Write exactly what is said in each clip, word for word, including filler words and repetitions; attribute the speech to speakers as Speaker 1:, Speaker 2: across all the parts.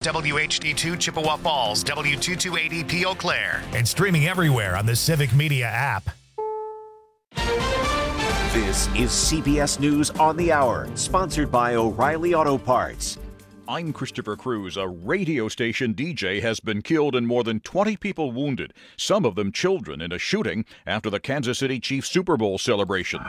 Speaker 1: W H D two Chippewa Falls, W two two eight zero Eau Claire, and streaming everywhere on the Civic Media app.
Speaker 2: This is C B S News on the Hour, sponsored by O'Reilly Auto Parts.
Speaker 3: I'm Christopher Cruz. A radio station D J has been killed and more than twenty people wounded, some of them children, in a shooting after the Kansas City Chiefs Super Bowl celebration.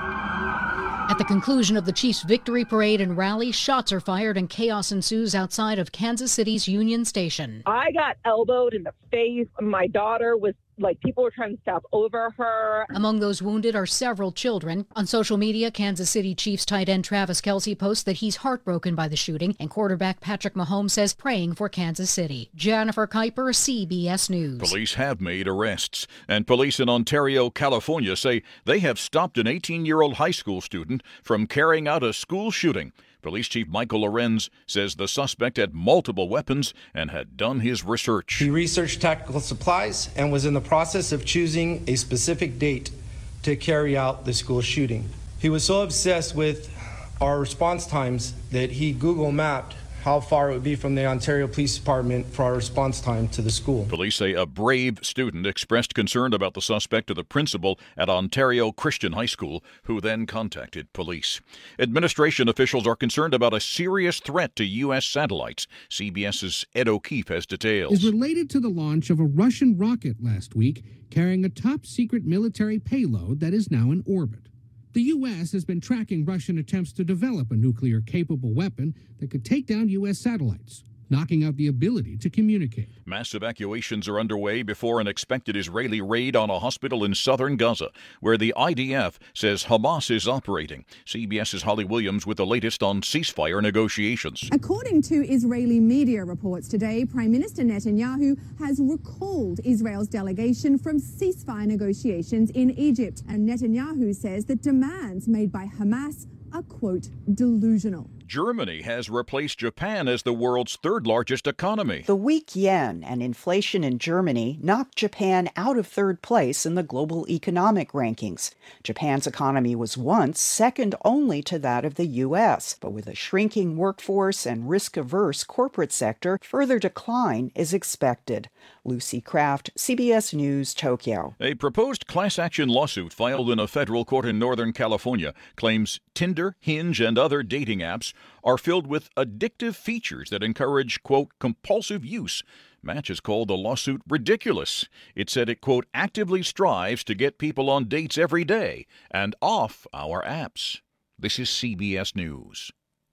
Speaker 4: At the conclusion of the Chiefs' victory parade and rally, shots are fired and chaos ensues outside of Kansas City's Union Station.
Speaker 5: I got elbowed in the face. My daughter was like, people were trying to step over her.
Speaker 4: Among those wounded are several children. On social media, Kansas City Chiefs tight end Travis Kelce posts that he's heartbroken by the shooting, and quarterback Patrick Mahomes says praying for Kansas City. Jennifer Kuiper, C B S News.
Speaker 3: Police have made arrests, and police in Ontario, California say they have stopped an eighteen-year-old high school student from carrying out a school shooting. Police Chief Michael Lorenz says the suspect had multiple weapons and had done his research.
Speaker 6: He researched tactical supplies and was in the process of choosing a specific date to carry out the school shooting. He was so obsessed with our response times that he Google mapped how far it would be from the Ontario Police Department for our response time to the school.
Speaker 3: Police say a brave student expressed concern about the suspect to the principal at Ontario Christian High School, who then contacted police. Administration officials are concerned about a serious threat to U S satellites. CBS's Ed O'Keefe has details.
Speaker 7: Is related to the launch of a Russian rocket last week carrying a top-secret military payload that is now in orbit. The U S has been tracking Russian attempts to develop a nuclear-capable weapon that could take down U S satellites, knocking out the ability to communicate.
Speaker 3: Mass evacuations are underway before an expected Israeli raid on a hospital in southern Gaza, where the I D F says Hamas is operating. CBS's Holly Williams with the latest on ceasefire negotiations.
Speaker 8: According to Israeli media reports today, Prime Minister Netanyahu has recalled Israel's delegation from ceasefire negotiations in Egypt. And Netanyahu says that demands made by Hamas are, quote, delusional.
Speaker 3: Germany has replaced Japan as the world's third largest economy.
Speaker 9: The weak yen and inflation in Germany knocked Japan out of third place in the global economic rankings. Japan's economy was once second only to that of the U S, but with a shrinking workforce and risk-averse corporate sector, further decline is expected. Lucy Kraft, C B S News, Tokyo.
Speaker 3: A proposed class action lawsuit filed in a federal court in Northern California claims Tinder, Hinge, and other dating apps are filled with addictive features that encourage, quote, compulsive use. Match has called the lawsuit ridiculous. It said it, quote, actively strives to get people on dates every day and off our apps. This is C B S News.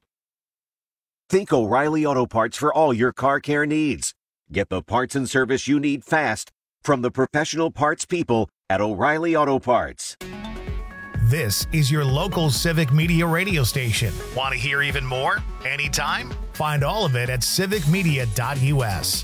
Speaker 2: Think O'Reilly Auto Parts for all your car care needs. Get the parts and service you need fast from the professional parts people at O'Reilly Auto Parts.
Speaker 1: This is your local Civic Media radio station. Want to hear even more? Anytime? Find all of it at civic media dot U S.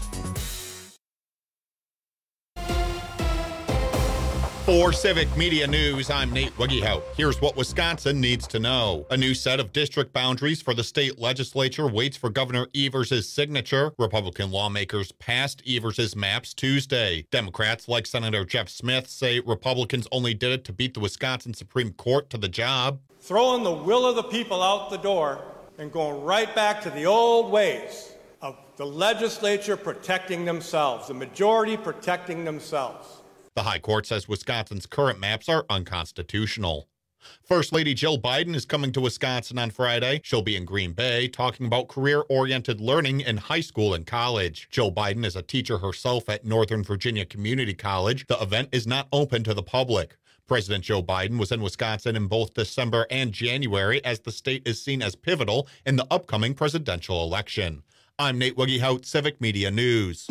Speaker 10: For Civic Media News, I'm Nate Wiggyhout. Here's what Wisconsin needs to know. A new set of district boundaries for the state legislature waits for Governor Evers' signature. Republican lawmakers passed Evers' maps Tuesday. Democrats, like Senator Jeff Smith, say Republicans only did it to beat the Wisconsin Supreme Court to the job.
Speaker 11: Throwing the will of the people out the door and going right back to the old ways of the legislature protecting themselves, the majority protecting themselves.
Speaker 10: The High Court says Wisconsin's current maps are unconstitutional. First Lady Jill Biden is coming to Wisconsin on Friday. She'll be in Green Bay talking about career-oriented learning in high school and college. Jill Biden is a teacher herself at Northern Virginia Community College. The event is not open to the public. President Joe Biden was in Wisconsin in both December and January as the state is seen as pivotal in the upcoming presidential election. I'm Nate Wiggyhout, Civic Media News.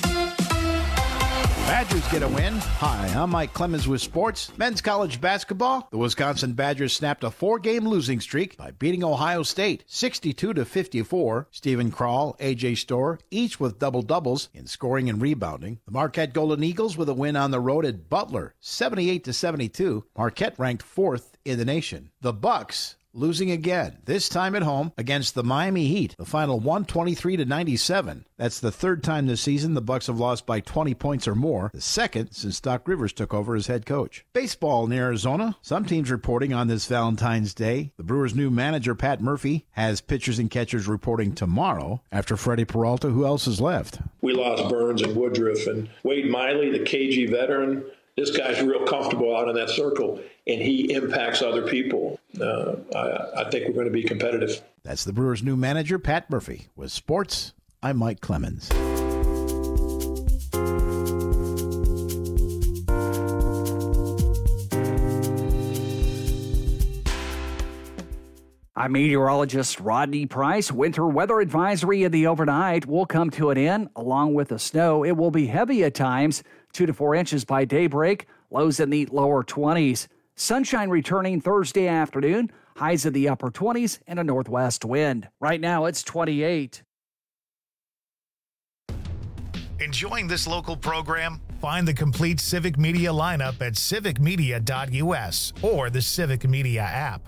Speaker 12: Badgers get a win. Hi, I'm Mike Clemens with sports. Men's college basketball. The Wisconsin Badgers snapped a four-game losing streak by beating Ohio State sixty-two to fifty-four. Stephen Krall, A J Storr, each with double-doubles in scoring and rebounding. The Marquette Golden Eagles with a win on the road at Butler, seventy-eight to seventy-two. Marquette ranked fourth in the nation. The Bucks losing again, this time at home against the Miami Heat. The final one twenty-three to ninety-seven. That's the third time this season the Bucks have lost by twenty points or more, the second since Doc Rivers took over as head coach. Baseball in Arizona. Some teams reporting on this Valentine's Day. The Brewers' new manager, Pat Murphy, has pitchers and catchers reporting tomorrow. After Freddie Peralta, who else is left?
Speaker 13: We lost Burns and Woodruff, and Wade Miley, the K G veteran. This guy's real comfortable out in that circle, and he impacts other people. Uh, I, I think we're going to be competitive.
Speaker 12: That's the Brewers' new manager, Pat Murphy. With sports, I'm Mike Clemens.
Speaker 14: I'm meteorologist Rodney Price. Winter weather advisory in the overnight will come to an end. Along with the snow, it will be heavy at times, two to four inches by daybreak, lows in the lower twenties. Sunshine returning Thursday afternoon, highs in the upper twenties and a northwest wind. Right now it's twenty-eight.
Speaker 1: Enjoying this local program? Find the complete Civic Media lineup at civic media dot U S or the Civic Media app.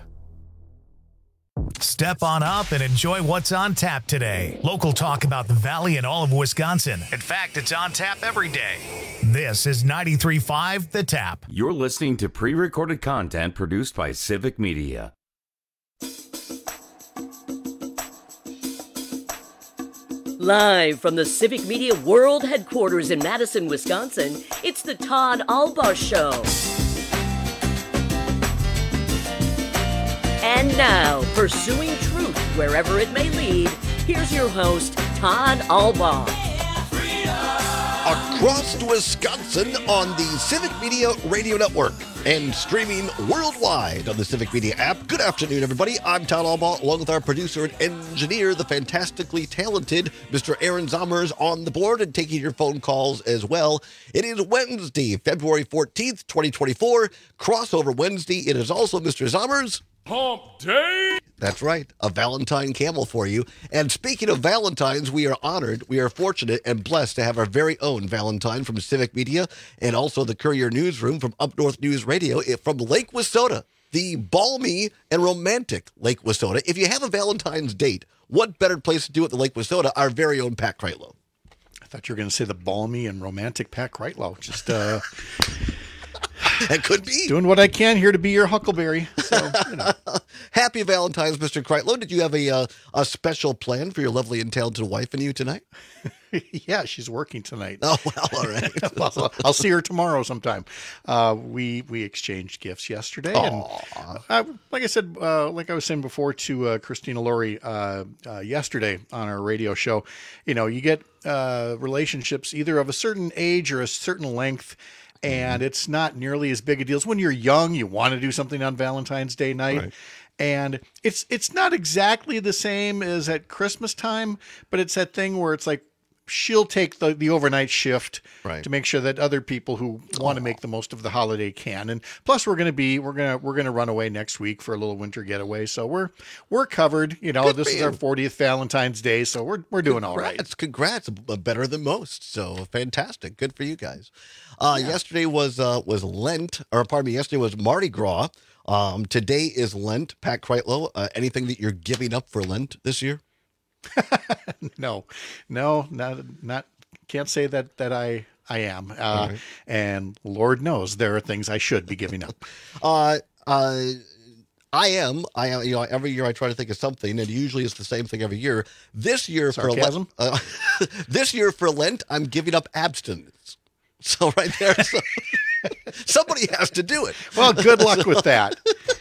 Speaker 1: Step on up and enjoy what's on tap today. Local talk about the Valley and all of Wisconsin. In fact, it's on tap every day. This is ninety-three point five The Tap.
Speaker 15: You're listening to pre-recorded content produced by Civic Media.
Speaker 16: Live from the Civic Media World Headquarters in Madison, Wisconsin, it's the Todd Albaugh Show. And now, pursuing truth wherever it may lead, here's your host, Todd Albaugh.
Speaker 17: Across Wisconsin on the Civic Media Radio Network and streaming worldwide on the Civic Media app. Good afternoon, everybody. I'm Todd Albaugh, along with our producer and engineer, the fantastically talented Mister Aaron Zommers, on the board and taking your phone calls as well. It is Wednesday, February fourteenth, twenty twenty-four. Crossover Wednesday. It is also Mister Zommers.
Speaker 18: Hump Day!
Speaker 17: That's right, a Valentine camel for you. And speaking of Valentines, we are honored, we are fortunate and blessed to have our very own Valentine from Civic Media and also the Courier Newsroom from Up North News Radio from Lake Wissota, the balmy and romantic Lake Wissota. If you have a Valentine's date, what better place to do it than Lake Wissota? Our very own Pat Kreitlow.
Speaker 19: I thought you were going to say the balmy and romantic Pat Kreitlow. Just, uh...
Speaker 17: That could be.
Speaker 19: Doing what I can here to be your huckleberry. So, you know.
Speaker 17: Happy Valentine's, Mister Kreitlow. Did you have a uh, a special plan for your lovely and talented wife and you tonight?
Speaker 19: Yeah, she's working tonight.
Speaker 17: Oh, well, all right.
Speaker 19: Well, I'll see her tomorrow sometime. Uh, we we exchanged gifts yesterday. And, uh, like I said, uh, like I was saying before to uh, Christina Laurie uh, uh, yesterday on our radio show, you know, you get uh, relationships either of a certain age or a certain length, and it's not nearly as big a deal as when you're young. You want to do something on Valentine's Day night. Right. And it's it's not exactly the same as at Christmas time, but it's that thing where it's like she'll take the, the overnight shift right. to make sure that other people who want to make the most of the holiday can. And plus, we're going to be we're gonna we're gonna run away next week for a little winter getaway, so we're we're covered. You know, Good this is our fortieth Valentine's Day, so we're we're doing
Speaker 17: congrats,
Speaker 19: all right.
Speaker 17: Congrats, better than most. So fantastic, good for you guys. Uh, yeah. Yesterday was uh, was Lent, or pardon me, yesterday was Mardi Gras. Um, today is Lent. Pat Kreitlow, uh, anything that you're giving up for Lent this year?
Speaker 19: no, no, not, not, can't say that, that I, I am. Uh, right. And Lord knows there are things I should be giving up.
Speaker 17: uh, uh, I am, I am, you know, every year I try to think of something, and usually it's the same thing every year. This year
Speaker 19: Sarcasm?
Speaker 17: for Lent, uh, this year for Lent, I'm giving up abstinence. So right there, so, somebody has to do it.
Speaker 19: Well, good luck with that.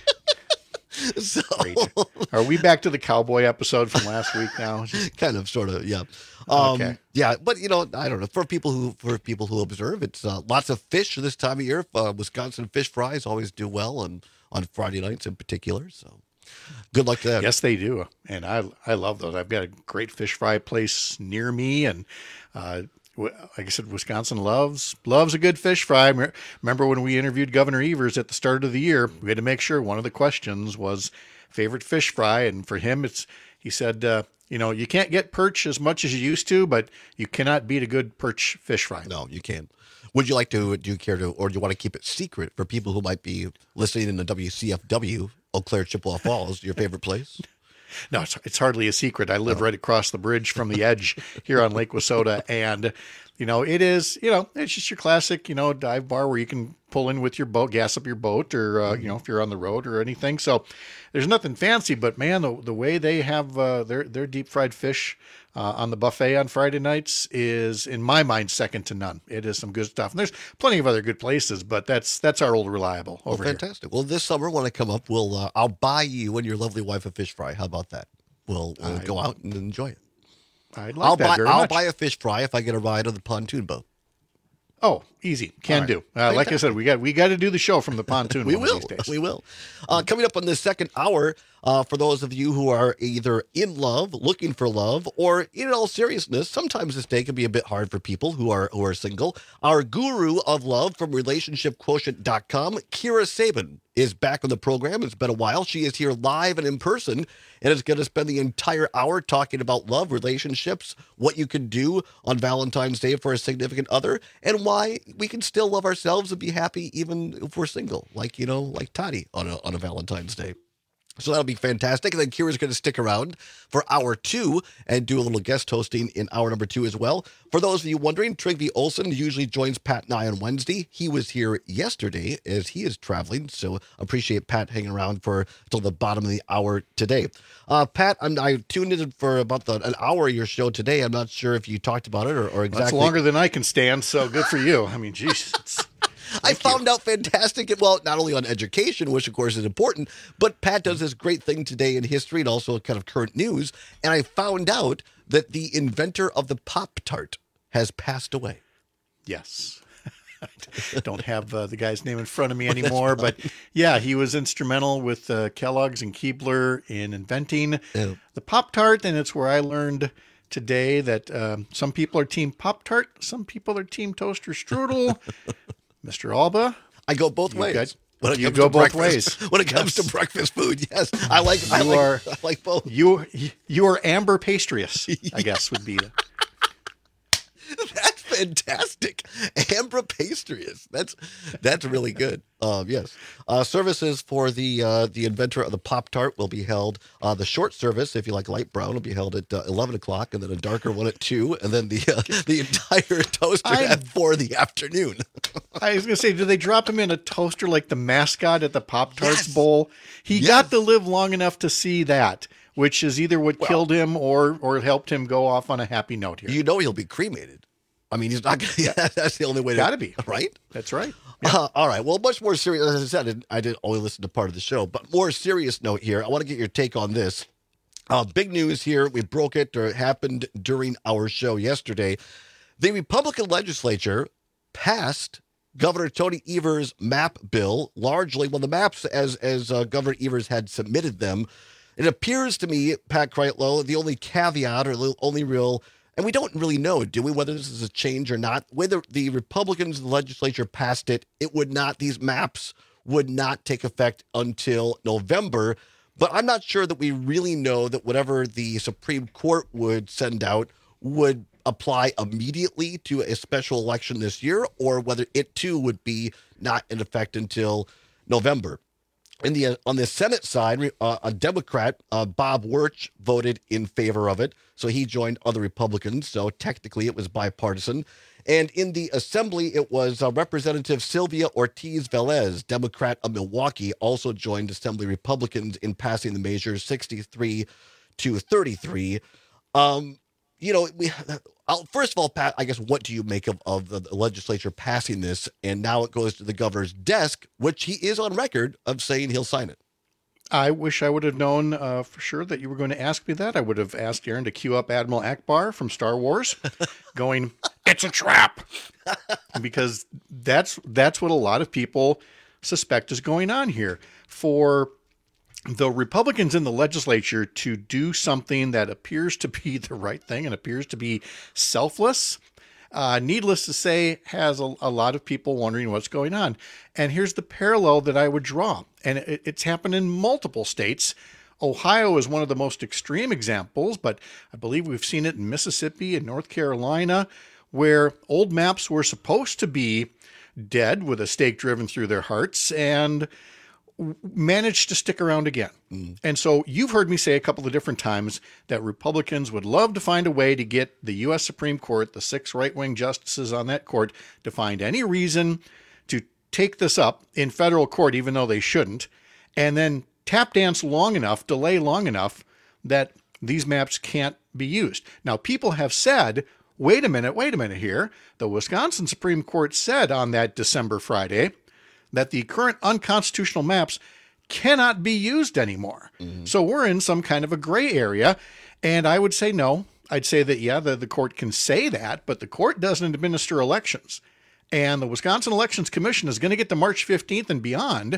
Speaker 17: So,
Speaker 19: Great. Are we back to the cowboy episode from last week now? Just...
Speaker 17: kind of, sort of, yeah. Um,
Speaker 19: okay.
Speaker 17: Yeah, but you know, I don't know. For people who for people who observe, it's uh, lots of fish this time of year. Uh, Wisconsin fish fries always do well, and on Friday nights in particular. So, good luck to them.
Speaker 19: Yes, they do, and I I love those. I've got a great fish fry place near me, and uh, like I said, Wisconsin loves loves a good fish fry. Remember when we interviewed Governor Evers at the start of the year? We had to make sure one of the questions was favorite fish fry, and for him, it's he said, uh, you know, you can't get perch as much as you used to, but you cannot beat a good perch fish fry.
Speaker 17: No, you can't. Would you like to? Do you care to, or do you want to keep it secret for people who might be listening in the W C F W Eau Claire, Chippewa Falls, your favorite place?
Speaker 19: No, it's, it's hardly a secret. I live right across the bridge from the edge here on Lake Wissota. And, you know, it is, you know, it's just your classic, you know, dive bar where you can pull in with your boat, gas up your boat, or, uh, you know, if you're on the road or anything. So there's nothing fancy, but man, the, the way they have uh, their, their deep fried fish uh, on the buffet on Friday nights is, in my mind, second to none. It is some good stuff. And there's plenty of other good places, but that's that's our old reliable over
Speaker 17: well, fantastic. Here. Well, this summer when I come up, we'll uh, I'll buy you and your lovely wife a fish fry. How about that? We'll, we'll I, go out and enjoy it.
Speaker 19: I'd like
Speaker 17: I'll
Speaker 19: that
Speaker 17: buy,
Speaker 19: very
Speaker 17: I'll
Speaker 19: much.
Speaker 17: buy a fish fry if I get a ride on the pontoon boat.
Speaker 19: Oh, easy. Can right. do. Uh, like I said, we got we got to do the show from the pontoon.
Speaker 17: we
Speaker 19: one
Speaker 17: will.
Speaker 19: Of these days.
Speaker 17: We will. Uh, coming up on the second hour, uh, for those of you who are either in love, looking for love, or in all seriousness, sometimes this day can be a bit hard for people who are who are single. Our guru of love from relationship quotient dot com, Kira Sabin, is back on the program. It's been a while. She is here live and in person, and is going to spend the entire hour talking about love, relationships, what you can do on Valentine's Day for a significant other, and why we can still love ourselves and be happy even if we're single, like, you know, like Toddy on a, on a Valentine's Day. So that'll be fantastic. And then Kira's going to stick around for hour two and do a little guest hosting in hour number two as well. For those of you wondering, Trygve Olsen usually joins Pat and I on Wednesday. He was here yesterday as he is traveling. So appreciate Pat hanging around for till the bottom of the hour today. Uh, Pat, I'm, I tuned in for about the, an hour of your show today. I'm not sure if you talked about it or, or exactly.
Speaker 19: That's longer than I can stand. So good for you. I mean, geez.
Speaker 17: I found you. out fantastic, well, not only on education, which of course is important, but Pat does this great thing today in history and also kind of current news. And I found out that the inventor of the Pop-Tart has passed away.
Speaker 19: Yes. I don't have uh, the guy's name in front of me anymore, but yeah, he was instrumental with uh, Kellogg's and Keebler in inventing yeah. the Pop-Tart. And it's where I learned today that um, some people are team Pop-Tart, some people are team toaster strudel. Mister Alba,
Speaker 17: I go both ways.
Speaker 19: Got,
Speaker 17: when it
Speaker 19: you
Speaker 17: comes
Speaker 19: go
Speaker 17: to
Speaker 19: both
Speaker 17: breakfast.
Speaker 19: ways.
Speaker 17: When it comes
Speaker 19: yes.
Speaker 17: to breakfast food, yes, I like. I
Speaker 19: you
Speaker 17: like,
Speaker 19: are.
Speaker 17: I like both.
Speaker 19: You you are Amber Pastrius, I guess would be. The...
Speaker 17: That's fantastic, Amber Pastrius. That's that's really good. Um, yes, uh, services for the uh, the inventor of the Pop-Tart will be held. Uh, the short service, if you like light brown, will be held at uh, eleven o'clock, and then a darker one at two, and then the uh, the entire toaster I'm... at four in the afternoon.
Speaker 19: I was going to say, do they drop him in a toaster like the mascot at the Pop-Tarts
Speaker 17: yes.
Speaker 19: bowl? He
Speaker 17: yes.
Speaker 19: got to live long enough to see that, which is either what well, killed him or or helped him go off on a happy note here.
Speaker 17: You know he'll be cremated. I mean, he's not going to, yeah, that's the only way to.
Speaker 19: Gotta be.
Speaker 17: Right?
Speaker 19: That's right.
Speaker 17: Yeah. Uh, all right. Well, much more serious. As I said, I didn't, I didn't only listen to part of the show, but more serious note here. I want to get your take on this. Uh, big news here. We broke it, or it happened during our show yesterday. The Republican legislature passed Governor Tony Evers' MAP bill, largely, well, the maps as, as uh, Governor Evers had submitted them. It appears to me, Pat Kreitlow, the only caveat or the only real, and we don't really know, do we, whether this is a change or not. Whether the Republicans in the legislature passed it, it would not, these maps would not take effect until November. But I'm not sure that we really know that whatever the Supreme Court would send out would apply immediately to a special election this year, or whether it too would be not in effect until November. In the, uh, on the Senate side, uh, a Democrat, uh, Bob Wirtz, voted in favor of it. So he joined other Republicans. So technically it was bipartisan. And in the Assembly, it was uh, Representative Sylvia Ortiz Velez, Democrat of Milwaukee, also joined Assembly Republicans in passing the measure sixty-three to thirty-three. Um, you know, we, I'll, first of all, Pat, I guess, what do you make of, of the legislature passing this? And now it goes to the governor's desk, which he is on record of saying he'll sign it.
Speaker 19: I wish I would have known uh, for sure that you were going to ask me that. I would have asked Aaron to cue up Admiral Akbar from Star Wars going, it's a trap. Because that's that's what a lot of people suspect is going on here. For the Republicans in the legislature to do something that appears to be the right thing and appears to be selfless, uh, needless to say, has a, a lot of people wondering what's going on. And here's the parallel that I would draw. And it, it's happened in multiple states. Ohio is one of the most extreme examples, but I believe we've seen it in Mississippi and North Carolina, where old maps were supposed to be dead with a stake driven through their hearts. And managed to stick around again. Mm. And so you've heard me say a couple of different times that Republicans would love to find a way to get the U S Supreme Court, the six right-wing justices on that court, to find any reason to take this up in federal court, even though they shouldn't, and then tap dance long enough, delay long enough that these maps can't be used. Now, people have said, wait a minute, wait a minute here. The Wisconsin Supreme Court said on that December Friday that the current unconstitutional maps cannot be used anymore. Mm-hmm. So we're in some kind of a gray area. And I would say no. I'd say that, yeah, the, the court can say that, but the court doesn't administer elections. And the Wisconsin Elections Commission is going to get to March fifteenth and beyond,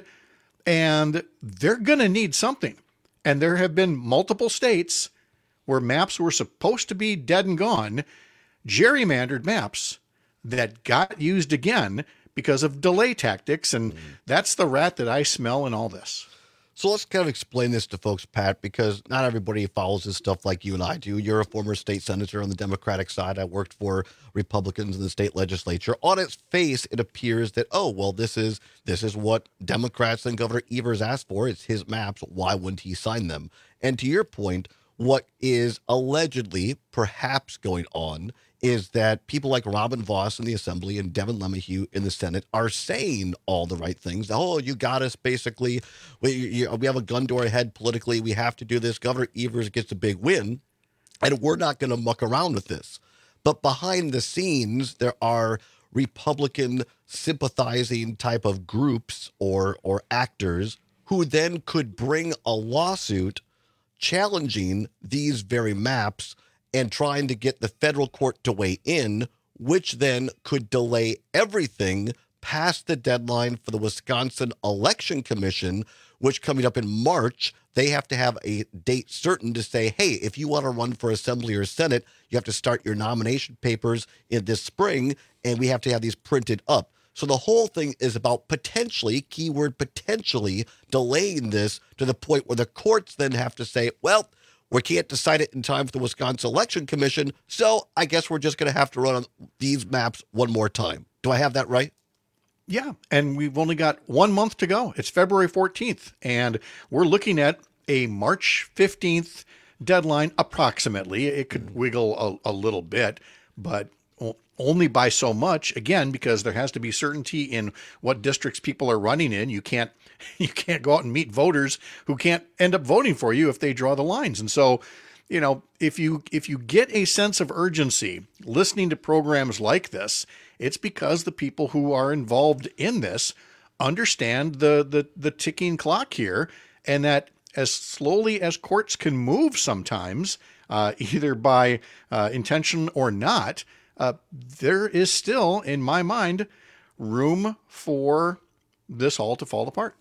Speaker 19: and they're going to need something. And there have been multiple states where maps were supposed to be dead and gone, gerrymandered maps that got used again because of delay tactics, and mm. that's the rat that I smell in all this.
Speaker 17: So let's kind of explain this to folks, Pat, because not everybody follows this stuff like you and I do. You're a former state senator on the Democratic side. I worked for Republicans in the state legislature. On its face, it appears that, oh, well, this is this is what Democrats and Governor Evers asked for. It's his maps. Why wouldn't he sign them? And to your point, what is allegedly perhaps going on is that people like Robin Vos in the Assembly and Devin LeMahieu in the Senate are saying all the right things. Oh, you got us, basically. We, you, we have a gun to our head politically. We have to do this. Governor Evers gets a big win, and we're not going to muck around with this. But behind the scenes, there are Republican sympathizing type of groups or or actors who then could bring a lawsuit challenging these very maps and trying to get the federal court to weigh in, which then could delay everything past the deadline for the Wisconsin Election Commission, which coming up in March, they have to have a date certain to say, hey, if you want to run for Assembly or Senate, you have to start your nomination papers in this spring, and we have to have these printed up. So the whole thing is about potentially, keyword potentially, delaying this to the point where the courts then have to say, well, we can't decide it in time for the Wisconsin Election Commission, so I guess we're just going to have to run on these maps one more time. Do I have that right?
Speaker 19: Yeah, and we've only got one month to go. It's February fourteenth, and we're looking at a March fifteenth deadline approximately. It could wiggle a, a little bit, but only by so much, again, because there has to be certainty in what districts people are running in. You can't you can't go out and meet voters who can't end up voting for you if they draw the lines. And so, you know, if you if you get a sense of urgency listening to programs like this, it's because the people who are involved in this understand the the, the ticking clock here, and that as slowly as courts can move sometimes, uh, either by uh, intention or not, Uh, there is still, in my mind, room for this all to fall apart.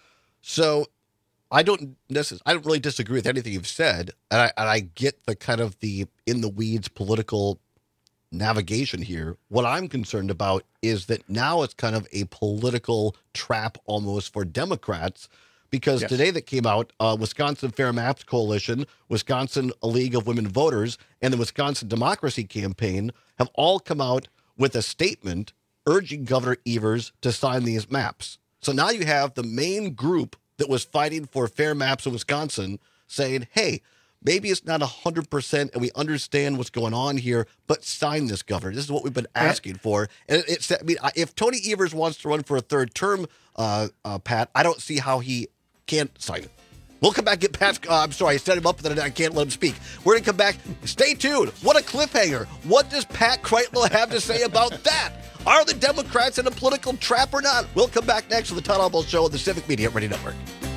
Speaker 17: So I don't necessarily, I don't really disagree with anything you've said. And I, and I get the kind of the in the weeds political navigation here. What I'm concerned about is that now it's kind of a political trap almost for Democrats, because yes. today that came out, uh, Wisconsin Fair Maps Coalition, Wisconsin League of Women Voters, and the Wisconsin Democracy Campaign have all come out with a statement urging Governor Evers to sign these maps. So now you have the main group that was fighting for fair maps in Wisconsin saying, hey, maybe it's not one hundred percent and we understand what's going on here, but sign this, Governor. This is what we've been asking for. And it's, I mean, if Tony Evers wants to run for a third term, uh, uh, Pat, I don't see how he can't sign it. We'll come back and get Pat. Uh, I'm sorry, I set him up, and then I can't let him speak. We're going to come back. Stay tuned. What a cliffhanger. What does Pat Kreitlow have to say about that? Are the Democrats in a political trap or not? We'll come back next with the Todd Albaugh Show on the Civic Media Radio Network.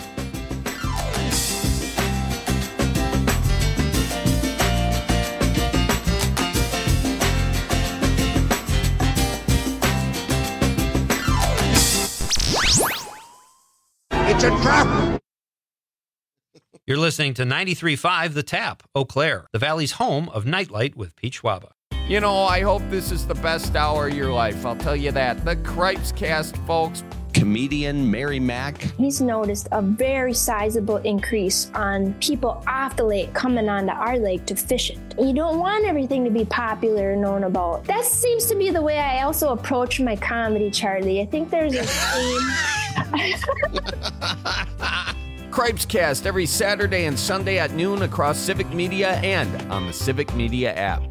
Speaker 18: It's a trap! You're listening to ninety-three point five The Tap, Eau Claire, the Valley's home of Nightlight with Pete Schwaba.
Speaker 20: You know, I hope this is the best hour of your life. I'll tell you that. The Cripes Cast, folks.
Speaker 21: Comedian Mary Mack.
Speaker 22: He's noticed a very sizable increase on people off the lake coming onto our lake to fish it. You don't want everything to be popular and known about. That seems to be the way I also approach my comedy, Charlie. I think there's a theme.
Speaker 20: Cripescast every Saturday and Sunday at noon across Civic Media and on the Civic Media app.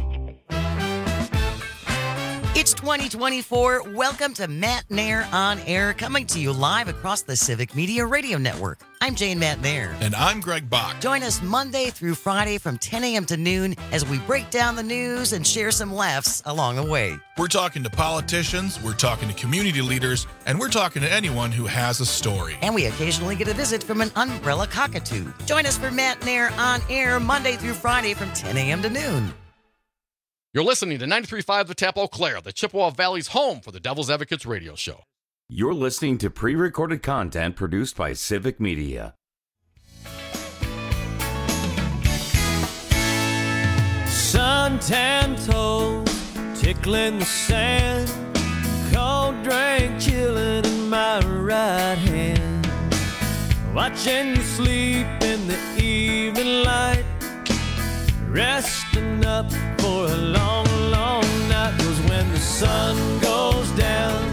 Speaker 4: It's twenty twenty-four. Welcome to Matt Nair on Air, coming to you live across the Civic Media Radio Network. I'm Jane Matt Nair.
Speaker 5: And I'm Greg Bach.
Speaker 4: Join us Monday through Friday from ten a.m. to noon as we break down the news and share some laughs along the way.
Speaker 5: We're talking to politicians, we're talking to community leaders, and we're talking to anyone who has a story.
Speaker 4: And we occasionally get a visit from an umbrella cockatoo. Join us for Matt Nair on Air Monday through Friday from ten a.m. to noon.
Speaker 23: You're listening to ninety-three point five The Tap, Eau Claire, the Chippewa Valley's home for the Devil's Advocates radio show.
Speaker 15: You're listening to pre-recorded content produced by Civic Media.
Speaker 24: Suntan toes, tickling the sand, cold drink chilling in my right hand, watching you sleep in the evening light, resting up for a long, long night. 'Cause when the sun goes down,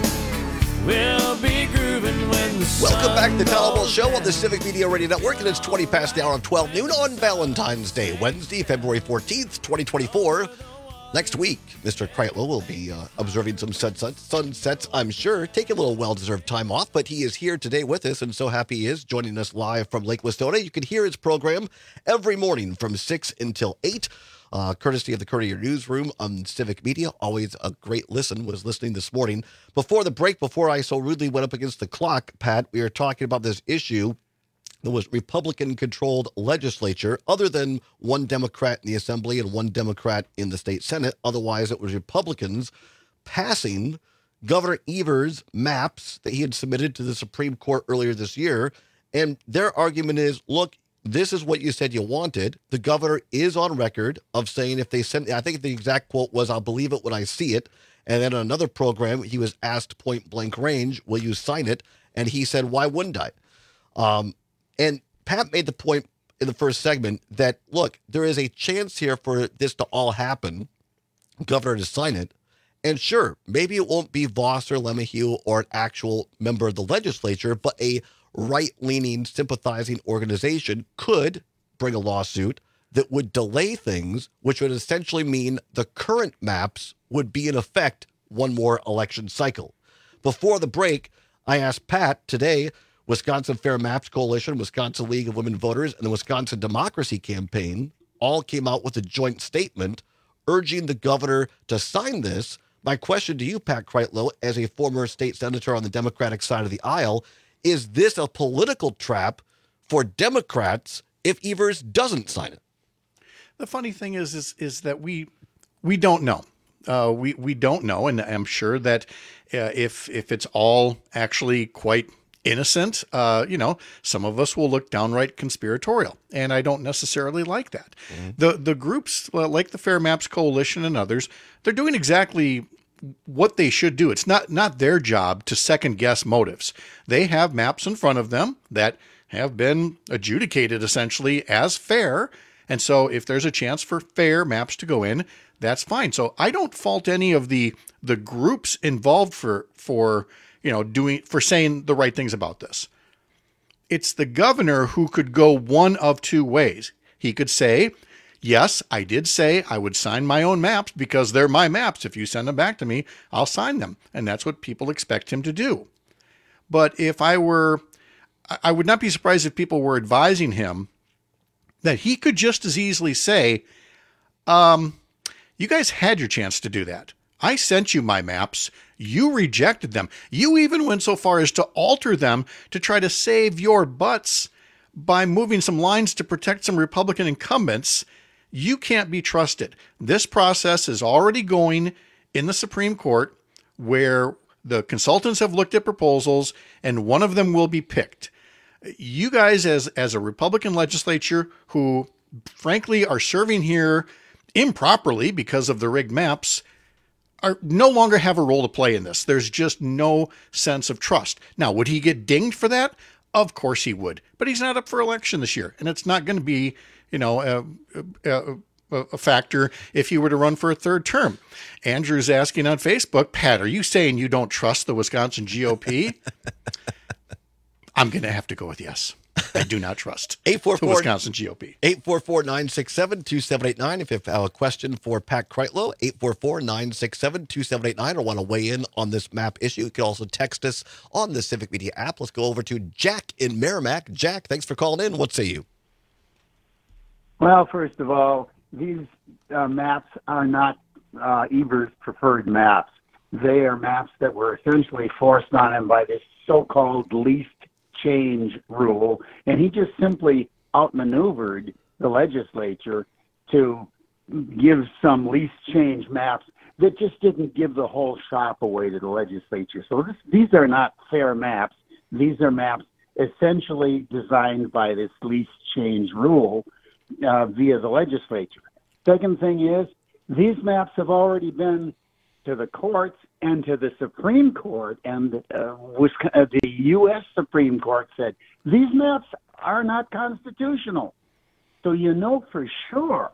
Speaker 24: we'll be grooving when the sun
Speaker 17: Welcome back to the Town Hall
Speaker 24: goes
Speaker 17: Show
Speaker 24: down.
Speaker 17: on the Civic Media Radio Network, and it's twenty past the hour of twelve noon on Valentine's Day, Wednesday, February fourteenth, twenty twenty-four. Next week, Mister Kreitlow will be uh, observing some sunsets, sunsets, I'm sure, taking a little well-deserved time off, but he is here today with us, and so happy he is, joining us live from Lake Wastona. You can hear his program every morning from six until eight. Uh, courtesy of the Courier Newsroom on Civic Media. Always a great listen. Was listening this morning. Before the break, before I so rudely went up against the clock, Pat, we were talking about this issue. There was Republican-controlled legislature, other than one Democrat in the Assembly and one Democrat in the state Senate. Otherwise, it was Republicans passing Governor Evers' maps that he had submitted to the Supreme Court earlier this year. And their argument is, look, this is what you said you wanted. The governor is on record of saying if they send, I think the exact quote was, I'll believe it when I see it. And then on another program, he was asked point blank range, will you sign it? And he said, why wouldn't I? Um, and Pat made the point in the first segment that, look, there is a chance here for this to all happen, governor to sign it. And sure, maybe it won't be Voss or LeMahieu or an actual member of the legislature, but a right-leaning, sympathizing organization could bring a lawsuit that would delay things, which would essentially mean the current maps would be in effect one more election cycle. Before the break, I asked Pat today, Wisconsin Fair Maps Coalition, Wisconsin League of Women Voters, and the Wisconsin Democracy Campaign all came out with a joint statement urging the governor to sign this. My question to you, Pat Kreitlow, as a former state senator on the Democratic side of the aisle, is this a political trap for Democrats if Evers doesn't sign it?
Speaker 19: The funny thing is, is, is that we we don't know. Uh, we we don't know, and I'm sure that uh, if if it's all actually quite innocent, uh, you know, some of us will look downright conspiratorial, and I don't necessarily like that. Mm-hmm. The the groups uh, like the Fair Maps Coalition and others, they're doing exactly what they should do. It's not not their job to second guess motives. They have maps in front of them that have been adjudicated essentially as fair. And so if there's a chance for fair maps to go in, that's fine. So I don't fault any of the the groups involved for for you know doing for saying the right things about this. It's the governor who could go one of two ways. He could say, yes, I did say I would sign my own maps because they're my maps. If you send them back to me, I'll sign them. And that's what people expect him to do. But if I were, I would not be surprised if people were advising him that he could just as easily say, um, you guys had your chance to do that. I sent you my maps. You rejected them. You even went so far as to alter them to try to save your butts by moving some lines to protect some Republican incumbents. You can't be trusted. This process is already going in the Supreme Court where the consultants have looked at proposals and one of them will be picked. You guys as, as a Republican legislature who frankly are serving here improperly because of the rigged maps are no longer have a role to play in this. There's just no sense of trust. Now, would he get dinged for that? Of course he would, but he's not up for election this year. And it's not going to be, you know, a, a, a factor if he were to run for a third term. Andrew's asking on Facebook, Pat, are you saying you don't trust the Wisconsin G O P? I'm going to have to go with yes. I do not trust
Speaker 17: eight four four,
Speaker 19: the Wisconsin G O P.
Speaker 17: eight four four, nine six seven, two seven eight nine. If you have a question for Pat Kreitlow, eight four four, nine six seven, two seven eight nine, or want to weigh in on this map issue, you can also text us on the Civic Media app. Let's go over to Jack in Merrimack. Jack, thanks for calling in. What say you?
Speaker 6: Well, first of all, these uh, maps are not uh, Evers' preferred maps. They are maps that were essentially forced on him by this so-called least change rule, and he just simply outmaneuvered the legislature to give some least change maps that just didn't give the whole shop away to the legislature. So this, these are not fair maps. These are maps essentially designed by this least change rule uh, via the legislature. Second thing is, these maps have already been to the courts and to the Supreme Court, and uh, the U S Supreme Court said these maps are not constitutional. So you know for sure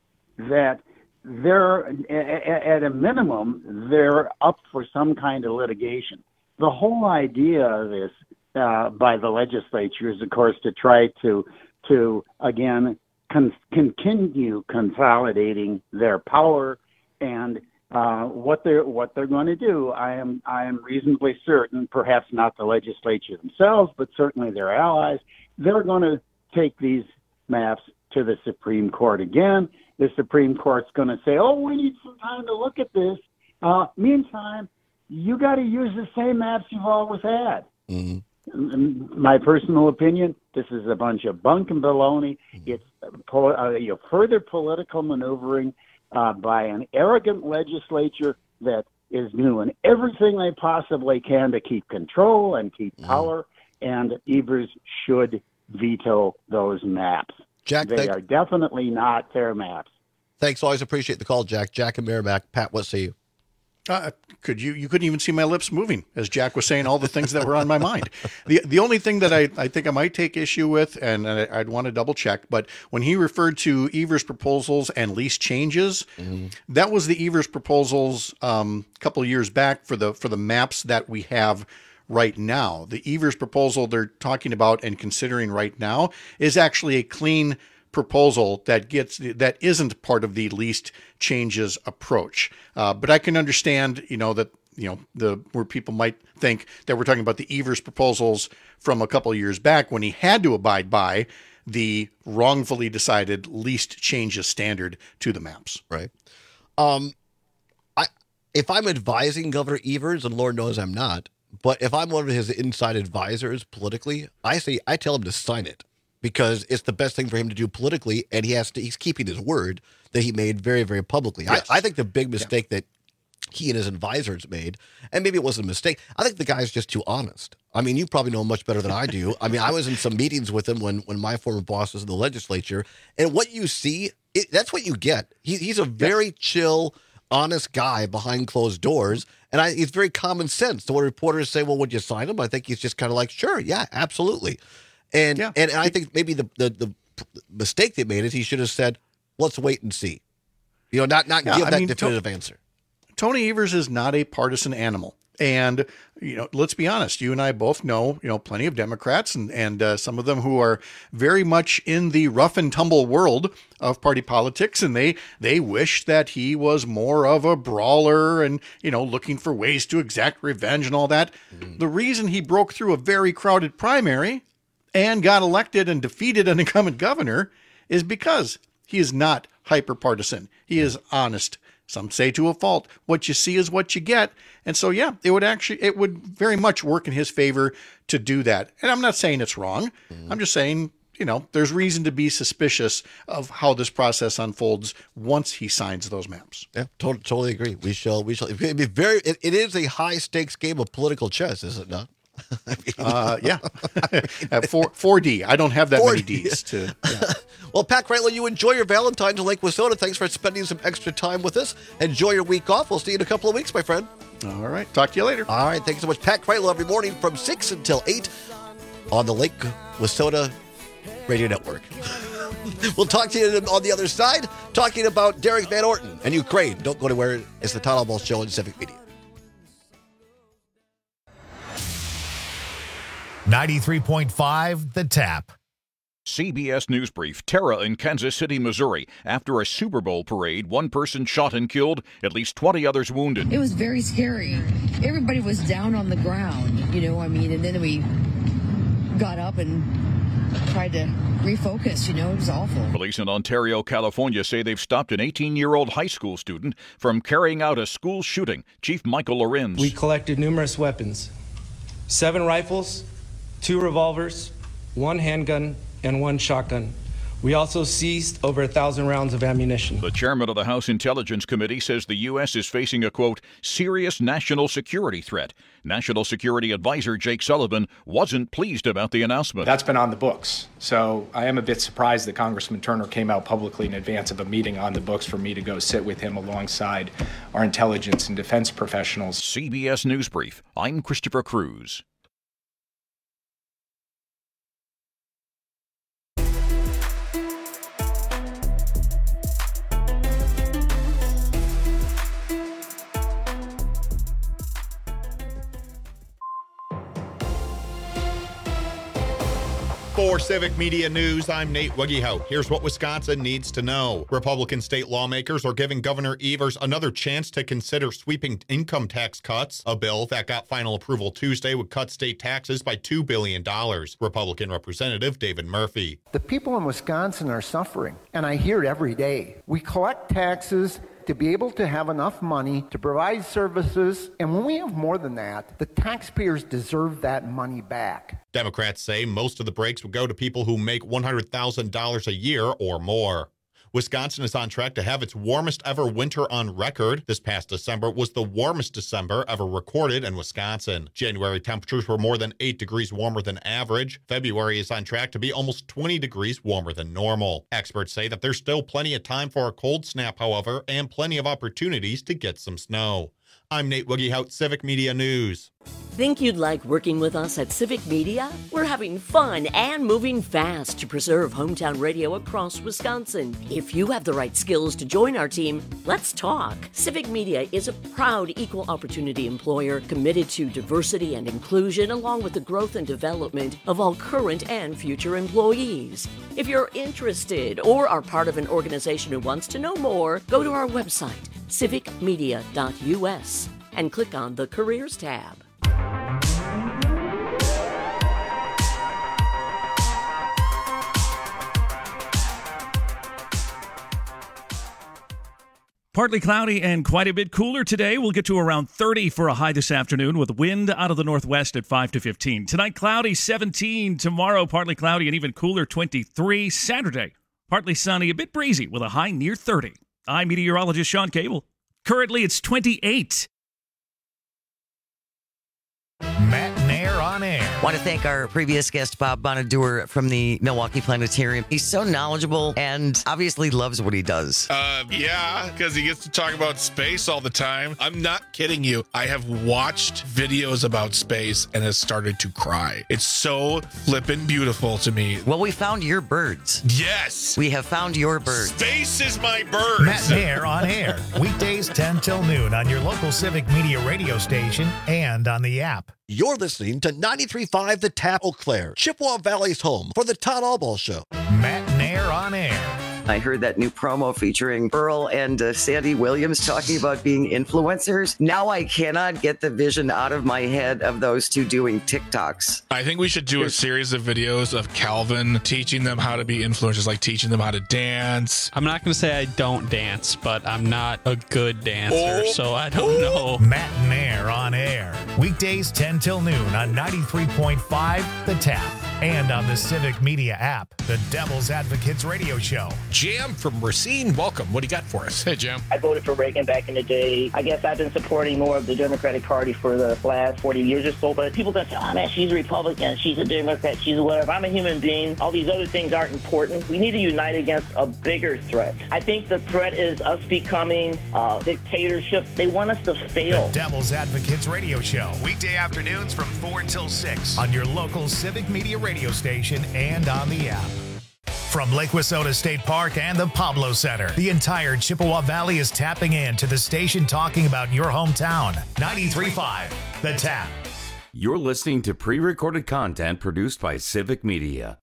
Speaker 6: that they're, at a minimum, they're up for some kind of litigation. The whole idea of this uh, by the legislature is, of course, to try to, to again, con- continue consolidating their power. And uh, what they're what they're going to do, I am I am reasonably certain, perhaps not the legislature themselves, but certainly their allies, they're going to take these maps to the Supreme Court again. The Supreme Court's going to say, oh, we need some time to look at this. Uh, meantime, you got to use the same maps you've always had.
Speaker 17: Mm-hmm.
Speaker 6: In my personal opinion, this is a bunch of bunk and baloney. Mm-hmm. It's po- uh, you know, further political maneuvering uh, by an arrogant legislature that is doing everything they possibly can to keep control and keep mm-hmm. power, and Evers should veto those maps.
Speaker 17: Jack,
Speaker 6: they
Speaker 17: thank-
Speaker 6: are definitely not fair maps.
Speaker 17: Thanks. Always appreciate the call, Jack. Jack and Merrimack. Pat, what say you?
Speaker 19: Uh, could you you couldn't even see my lips moving as Jack was saying all the things that were on my mind. The the only thing that I, I think I might take issue with, and I, I'd want to double check, but when he referred to Evers' proposals and lease changes, mm-hmm. that was the Evers' proposals um, a couple of years back for the for the maps that we have right now. The Evers' proposal they're talking about and considering right now is actually a clean proposal that gets that isn't part of the least changes approach. Uh, but I can understand, you know, that, you know, the where people might think that we're talking about the Evers proposals from a couple of years back when he had to abide by the wrongfully decided least changes standard to the maps.
Speaker 17: Right. Um, I if I'm advising Governor Evers, and Lord knows I'm not, but if I'm one of his inside advisors politically, I say I tell him to sign it, because it's the best thing for him to do politically, and he has to. He's keeping his word that he made very, very publicly. Yes. I, I think the big mistake yeah. that he and his advisors made, and maybe it wasn't a mistake, I think the guy's just too honest. I mean, you probably know him much better than I do. I mean, I was in some meetings with him when, when my former boss was in the legislature, and what you see, it, that's what you get. He, he's a very yes. chill, honest guy behind closed doors, and I, he's very common sense. So when reporters say, well, would you sign him? I think he's just kind of like, sure, yeah, absolutely. And, yeah. and and I think maybe the, the the mistake they made is he should have said, let's wait and see. You know, not not yeah, give I that mean, definitive to- answer.
Speaker 19: Tony Evers is not a partisan animal. And, you know, let's be honest, you and I both know, you know, plenty of Democrats and, and uh, some of them who are very much in the rough and tumble world of party politics. And they they wish that he was more of a brawler and, you know, looking for ways to exact revenge and all that. Mm-hmm. The reason he broke through a very crowded primary and got elected and defeated an incumbent governor is because he is not hyper-partisan. He is honest. Some say to a fault. What you see is what you get. And so, yeah, it would actually, it would very much work in his favor to do that. And I'm not saying it's wrong. Mm-hmm. I'm just saying, you know, there's reason to be suspicious of how this process unfolds once he signs those maps.
Speaker 17: Yeah, totally, totally agree. We shall, we shall, it'd be very, it, it is a high stakes game of political chess, is it not?
Speaker 19: I mean, uh, yeah, four, 4D. I don't have that four D. Many Ds. To, yeah.
Speaker 17: Well, Pat Kreitlow, you enjoy your Valentine's in Lake Wissota. Thanks for spending some extra time with us. Enjoy your week off. We'll see you in a couple of weeks, my friend.
Speaker 19: All right. Talk to you later.
Speaker 17: All right. Thanks so much. Pat Kreitlow every morning from six until eight on the Lake Wissota Radio Network. We'll talk to you on the other side, talking about Derek Van Orton and Ukraine. Don't go anywhere. It's the Todd Albaugh Show on Civic Media.
Speaker 1: ninety-three point five The Tap.
Speaker 3: C B S News Brief. Terror in Kansas City, Missouri. After a Super Bowl parade, one person shot and killed, at least twenty others wounded.
Speaker 7: It was very scary. Everybody was down on the ground, you know, I mean, and then we got up and tried to refocus, you know, it was awful.
Speaker 3: Police in Ontario, California say they've stopped an eighteen-year-old high school student from carrying out a school shooting. Chief Michael Lorenz.
Speaker 8: We collected numerous weapons. Seven rifles, two revolvers, one handgun, and one shotgun. We also seized over a thousand rounds of ammunition.
Speaker 3: The chairman of the House Intelligence Committee says the U S is facing a, quote, serious national security threat. National Security Advisor Jake Sullivan wasn't pleased about the announcement.
Speaker 9: That's been on the books. So I am a bit surprised that Congressman Turner came out publicly in advance of a meeting on the books for me to go sit with him alongside our intelligence and defense professionals.
Speaker 3: C B S News Brief. I'm Christopher Cruz.
Speaker 10: For Civic Media News, I'm Nate Wiggyhout. Here's what Wisconsin needs to know. Republican state lawmakers are giving Governor Evers another chance to consider sweeping income tax cuts. A bill that got final approval Tuesday would cut state taxes by two billion dollars. Republican Representative David Murphy.
Speaker 25: The people in Wisconsin are suffering, and I hear it every day. We collect taxes to be able to have enough money to provide services, and when we have more than that, the taxpayers deserve that money back.
Speaker 10: Democrats say most of the breaks would go to people who make one hundred thousand dollars a year or more. Wisconsin is on track to have its warmest ever winter on record. This past December was the warmest December ever recorded in Wisconsin. January temperatures were more than eight degrees warmer than average. February is on track to be almost twenty degrees warmer than normal. Experts say that there's still plenty of time for a cold snap, however, and plenty of opportunities to get some snow. I'm Nate Wiggyhout, Civic Media News.
Speaker 16: Think you'd like working with us at Civic Media? We're having fun and moving fast to preserve hometown radio across Wisconsin. If you have the right skills to join our team, let's talk. Civic Media is a proud equal opportunity employer committed to diversity and inclusion, along with the growth and development of all current and future employees. If you're interested or are part of an organization who wants to know more, go to our website, civic media dot u s, and click on the Careers tab.
Speaker 26: Partly cloudy and quite a bit cooler today. We'll get to around thirty for a high this afternoon with wind out of the northwest at five to fifteen. Tonight, cloudy, seventeen. Tomorrow, partly cloudy and even cooler, twenty-three. Saturday, partly sunny, a bit breezy with a high near thirty. I'm meteorologist Sean Cable. Currently, it's twenty-eight.
Speaker 1: Matt Nair on air.
Speaker 4: Want to thank our previous guest, Bob Bonadur from the Milwaukee Planetarium. He's so knowledgeable and obviously loves what he does.
Speaker 5: Uh, yeah, because he gets to talk about space all the time. I'm not kidding you. I have watched videos about space and has started to cry. It's so flippin' beautiful to me.
Speaker 4: Well, we found your birds.
Speaker 5: Yes.
Speaker 4: We have found your birds.
Speaker 5: Space is my birds.
Speaker 1: Matt Nair on air. Weekdays ten till noon on your local Civic Media radio station and on the app.
Speaker 17: You're listening to ninety-three point five The Tap, Eau Claire, Chippewa Valley's home for the Todd Allball Show.
Speaker 1: Matt Nair on air.
Speaker 4: I heard that new promo featuring Earl and uh, Sandy Williams talking about being influencers. Now I cannot get the vision out of my head of those two doing TikToks.
Speaker 5: I think we should do a series of videos of Calvin teaching them how to be influencers, like teaching them how to dance.
Speaker 27: I'm not going to say I don't dance, but I'm not a good dancer,
Speaker 5: oh.
Speaker 27: so I don't know.
Speaker 1: Matt Nair on air. Weekdays ten till noon on ninety-three point five The Tap and on the Civic Media app, the Devil's Advocates radio show.
Speaker 28: Jam from Racine, welcome. What do you got for us?
Speaker 5: Hey, Jam.
Speaker 29: I voted for Reagan back in the day. I guess I've been supporting more of the Democratic Party for the last forty years or so, but people don't say, oh man, she's a Republican, she's a Democrat, she's a whatever. I'm a human being. All these other things aren't important. We need to unite against a bigger threat. I think the threat is us becoming uh, dictatorship. They want us to fail.
Speaker 1: The Devil's Advocates radio show. Weekday afternoons from four until six on your local Civic Media radio station and on the app. From Lake Wissota State Park and the Pablo Center, the entire Chippewa Valley is tapping in to the station talking about your hometown. ninety-three point five The Tap.
Speaker 15: You're listening to pre-recorded content produced by Civic Media.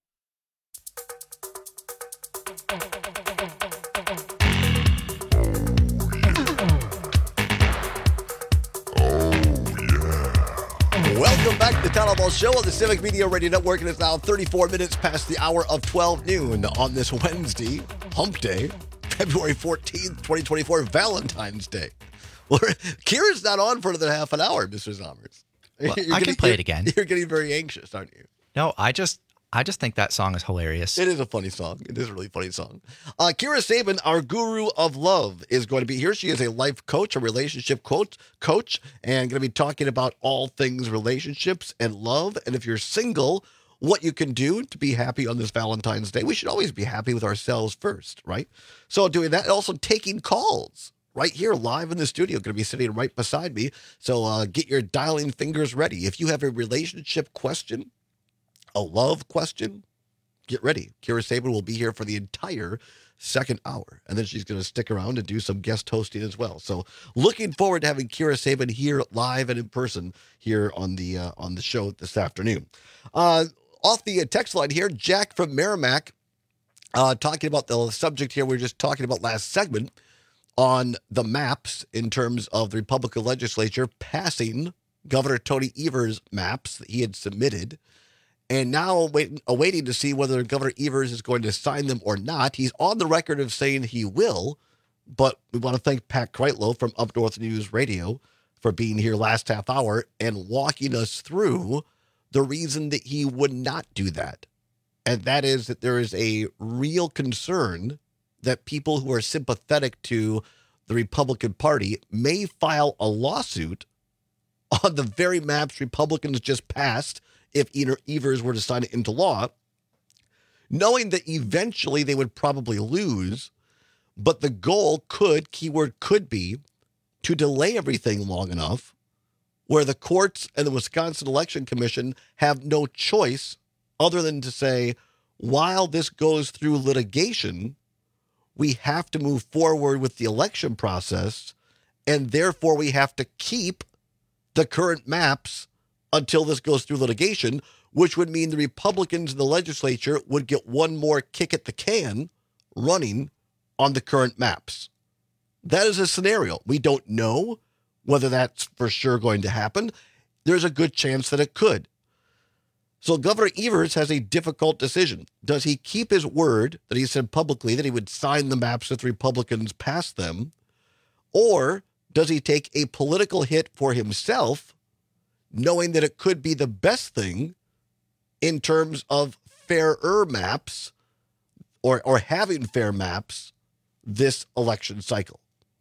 Speaker 17: Welcome back to the Town Hall Ball Show on the Civic Media Radio Network, and it's now thirty-four minutes past the hour of twelve noon on this Wednesday, Hump Day, February fourteenth, twenty twenty-four, Valentine's Day. Well, Kira's not on for another half an hour, Mister Zommers.
Speaker 2: Well,
Speaker 17: You're
Speaker 2: I
Speaker 17: getting,
Speaker 2: can play
Speaker 17: you're,
Speaker 2: it again.
Speaker 17: You're getting very anxious, aren't you?
Speaker 2: No, I just I just think that song is hilarious.
Speaker 17: It is a funny song. It is a really funny song. Uh, Kira Sabin, our guru of love, is going to be here. She is a life coach, a relationship coach, coach, and going to be talking about all things relationships and love. And if you're single, what you can do to be happy on this Valentine's Day. We should always be happy with ourselves first, right? So doing that, and also taking calls right here live in the studio, going to be sitting right beside me. So uh, get your dialing fingers ready. If you have a relationship question, a love question, get ready. Kira Sabin will be here for the entire second hour, and then she's going to stick around and do some guest hosting as well. So looking forward to having Kira Sabin here live and in person here on the uh, on the show this afternoon. Uh, off the text line here, Jack from Merrimack uh, talking about the subject here we were just talking about last segment on the maps in terms of the Republican legislature passing Governor Tony Evers' maps that he had submitted. And now waiting, awaiting to see whether Governor Evers is going to sign them or not. He's on the record of saying he will, but we want to thank Pat Kreitlow from Up North News Radio for being here last half hour and walking us through the reason that he would not do that. And that is that there is a real concern that people who are sympathetic to the Republican Party may file a lawsuit on the very maps Republicans just passed if Evers were to sign it into law, knowing that eventually they would probably lose, but the goal could, keyword could be, to delay everything long enough where the courts and the Wisconsin Election Commission have no choice other than to say, while this goes through litigation, we have to move forward with the election process, and therefore we have to keep the current maps until this goes through litigation, which would mean the Republicans in the legislature would get one more kick at the can running on the current maps. That is a scenario. We don't know whether that's for sure going to happen. There's a good chance that it could. So Governor Evers has a difficult decision. Does he keep his word that he said publicly that he would sign the maps if the Republicans passed them? Or does he take a political hit for himself, knowing that it could be the best thing in terms of fairer maps or, or having fair maps this election cycle?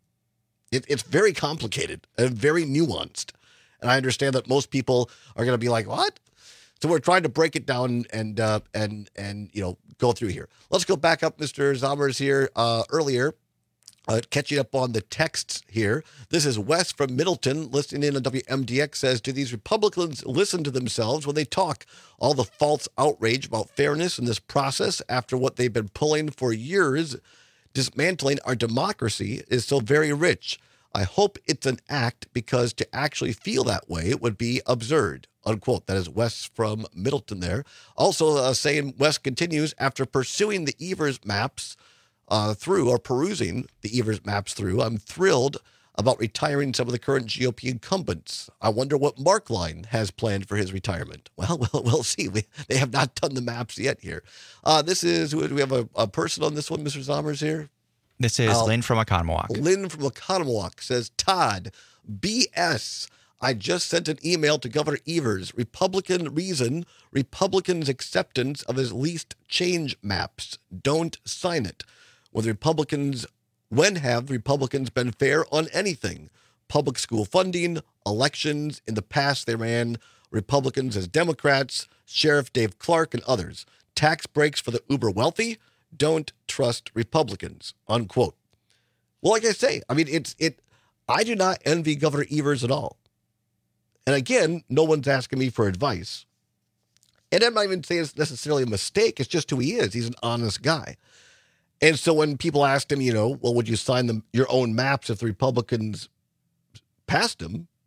Speaker 17: It, it's very complicated and very nuanced. And I understand that most people are going to be like, what? So we're trying to break it down and, uh, and, and, you know, go through here. Let's go back up, Mister Zommers here uh, earlier. Uh, catching up on the texts here. This is Wes from Middleton listening in on W M D X says, do these Republicans listen to themselves when they talk? All the false outrage about fairness in this process after what they've been pulling for years, dismantling our democracy, is so very rich. I hope it's an act because to actually feel that way would be absurd. Unquote. That is Wes from Middleton there. Also uh, saying, Wes continues, after pursuing the Evers maps Uh, through or perusing the Evers maps through, I'm thrilled about retiring some of the current G O P incumbents. I wonder what Markline has planned for his retirement. Well, we'll, we'll see. We, they have not done the maps yet here. Uh, this is, do we have a, a person on this one, Mister Zommers here?
Speaker 2: This is
Speaker 17: uh,
Speaker 2: Lynn from Oconomowoc.
Speaker 17: Lynn from Oconomowoc says, Todd, B S. I just sent an email to Governor Evers. Republican reason, Republicans' acceptance of his least change maps. Don't sign it. When the Republicans, when have the Republicans been fair on anything? Public school funding, elections. In the past, they ran Republicans as Democrats, Sheriff Dave Clark, and others. Tax breaks for the uber wealthy. Don't trust Republicans. Unquote. Well, like I say, I mean, it's it. I do not envy Governor Evers at all. And again, no one's asking me for advice. And I'm not even saying it's necessarily a mistake. It's just who he is. He's an honest guy. And so when people asked him, you know, well, would you sign them your own maps if the Republicans passed them?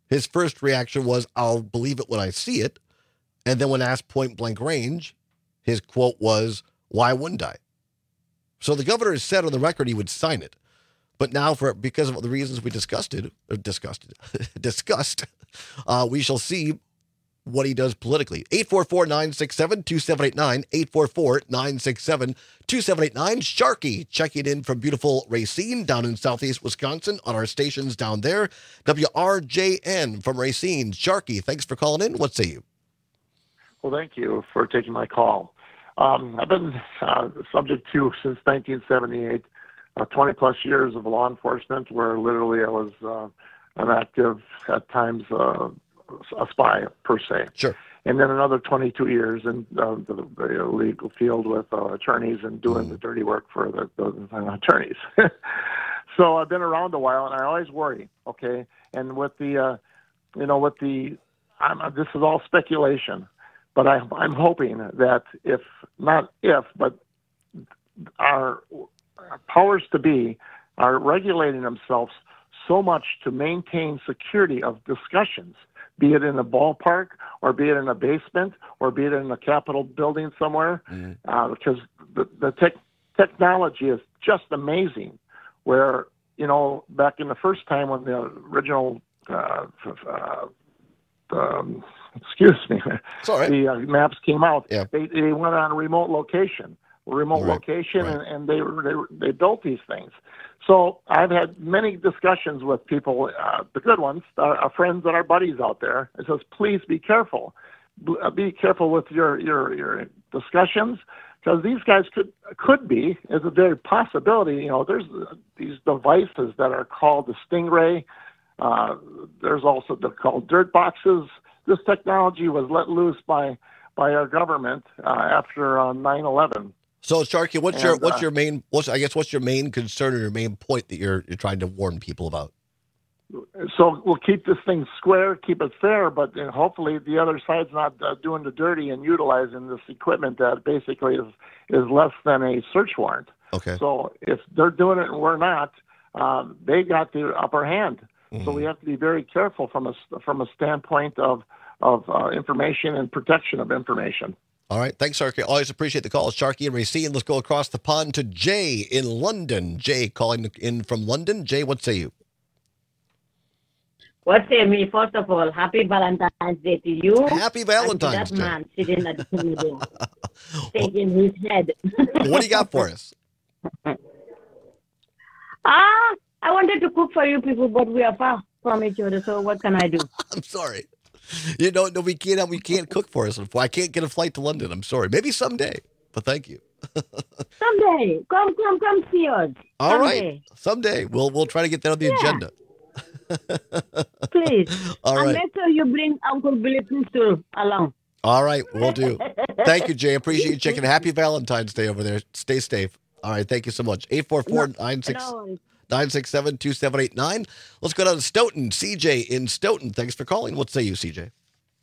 Speaker 17: His first reaction was, I'll believe it when I see it. And then when asked point blank range, his quote was, why wouldn't I? So the governor has said on the record he would sign it. But now, for because of the reasons we discussed it, or discussed it, discussed, uh, we shall see what he does politically. eight four four, nine six seven, two seven eight nine, eight four four, nine six seven, two seven eight nine. Sharky checking in from beautiful Racine down in southeast Wisconsin on our stations down there. W R J N from Racine. Sharky, thanks for calling in. What say you?
Speaker 11: Well, thank you for taking my call. Um, I've been uh, subject to since nineteen seventy-eight, uh, twenty plus years of law enforcement, where literally I was uh, an active, at times, uh, a spy per se.
Speaker 17: Sure.
Speaker 11: And then another twenty-two years in uh, the, the legal field with uh, attorneys and doing mm. the dirty work for the, the, the attorneys. So I've been around a while, and I always worry. Okay, and with the, uh, you know, with the, I'm, this is all speculation. But I, I'm hoping that if, not if, but our powers to be are regulating themselves so much to maintain security of discussions, be it in a ballpark or be it in a basement or be it in a Capitol building somewhere, mm-hmm. uh, because the, the tech, technology is just amazing. Where, you know, back in the first time when the original uh, uh, um, excuse me,
Speaker 17: right.
Speaker 11: the uh, maps came out.
Speaker 17: Yeah.
Speaker 11: They they went on a remote location, remote
Speaker 17: right.
Speaker 11: location,
Speaker 17: right.
Speaker 11: And, and they, were, they were, they built these things. So I've had many discussions with people, uh, the good ones, our, our friends and our buddies out there. It says, please be careful. Be careful with your your your discussions, because these guys could could be, is a very possibility. You know, there's these devices that are called the Stingray. Uh, there's also the called dirt boxes. This technology was let loose by by our government uh, after uh, nine eleven.
Speaker 17: So, Sharky, what's
Speaker 11: and,
Speaker 17: your what's
Speaker 11: uh,
Speaker 17: your main what's I guess what's your main concern or your main point that you're you're trying to warn people about?
Speaker 11: So we'll keep this thing square, keep it fair, but uh, hopefully the other side's not uh, doing the dirty and utilizing this equipment that basically is is less than a search warrant.
Speaker 17: Okay.
Speaker 11: So if they're doing it and we're not, um, they got the upper hand.
Speaker 17: Mm-hmm.
Speaker 11: So we have to be very careful from a from a standpoint of of uh, information and protection of information.
Speaker 17: All right. Thanks, Sharky. Always appreciate the call. Sharky and Racine. Let's go across the pond to Jay in London. Jay calling in from London. Jay, what say you?
Speaker 12: What say me? First of all, happy Valentine's Day to you.
Speaker 17: Happy Valentine's
Speaker 12: and to that
Speaker 17: Day.
Speaker 12: man sitting at the table, shaking his head.
Speaker 17: What do you got for us?
Speaker 12: Ah, I wanted to cook for you people, but we are far from each other. So what can I do?
Speaker 17: I'm sorry. You know, no, we can't. We can't cook for us. I can't get a flight to London. I'm sorry. Maybe someday. But thank you.
Speaker 12: Someday, come, come, come see us.
Speaker 17: All right.
Speaker 12: Someday.
Speaker 17: Someday we'll we'll try to get that on the
Speaker 12: Yeah.
Speaker 17: agenda.
Speaker 12: Please.
Speaker 17: All
Speaker 12: And
Speaker 17: right.
Speaker 12: make sure you bring Uncle Billy Pistol along.
Speaker 17: All right, we'll do. Thank you, Jay. Appreciate you checking. Happy Valentine's Day over there. Stay safe. All right, thank you so much. eight four four, nine six seven, two seven eight nine. Let's go down to Stoughton. C J in Stoughton. Thanks for calling. What say you, C J?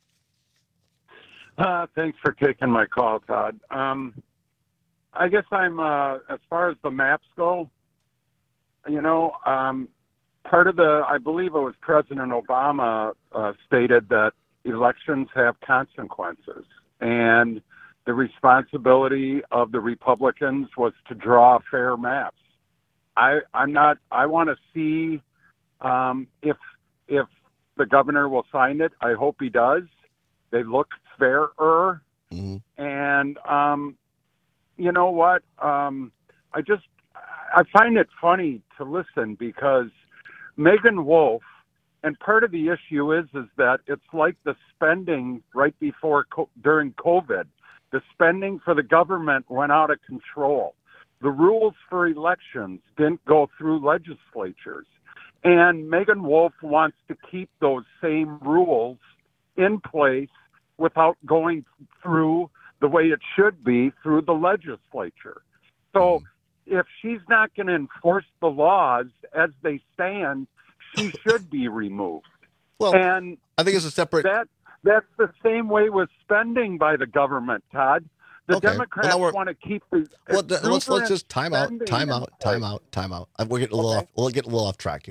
Speaker 13: Uh, thanks for taking my call, Todd. Um, I guess I'm, uh, as far as the maps go, you know, um, part of the, I believe it was President Obama uh, stated that elections have consequences. And the responsibility of the Republicans was to draw fair maps. I, I'm not, I want to see um, if, if the governor will sign it. I hope he does. They look fairer.
Speaker 17: Mm-hmm.
Speaker 13: And, um, you know what? Um, I just, I find it funny to listen because Megan Wolf, and part of the issue is, is that it's like the spending right before, during COVID, the spending for the government went out of control. The rules for elections didn't go through legislatures. And Megan Wolf wants to keep those same rules in place without going through the way it should be through the legislature. So if she's not going to enforce the laws as they stand, she should be removed.
Speaker 17: Well,
Speaker 13: and
Speaker 17: I think it's a separate...
Speaker 13: That, that's the same way with spending by the government, Todd. The
Speaker 17: Okay.
Speaker 13: Democrats
Speaker 17: Well, now we're-
Speaker 13: want to keep the
Speaker 17: Well, the, let's let's
Speaker 13: exuberant
Speaker 17: just time out,
Speaker 13: spending
Speaker 17: time
Speaker 13: in
Speaker 17: out, time out, time out. Uh, We're getting a little
Speaker 13: Okay.
Speaker 17: off. We'll get a little off track here.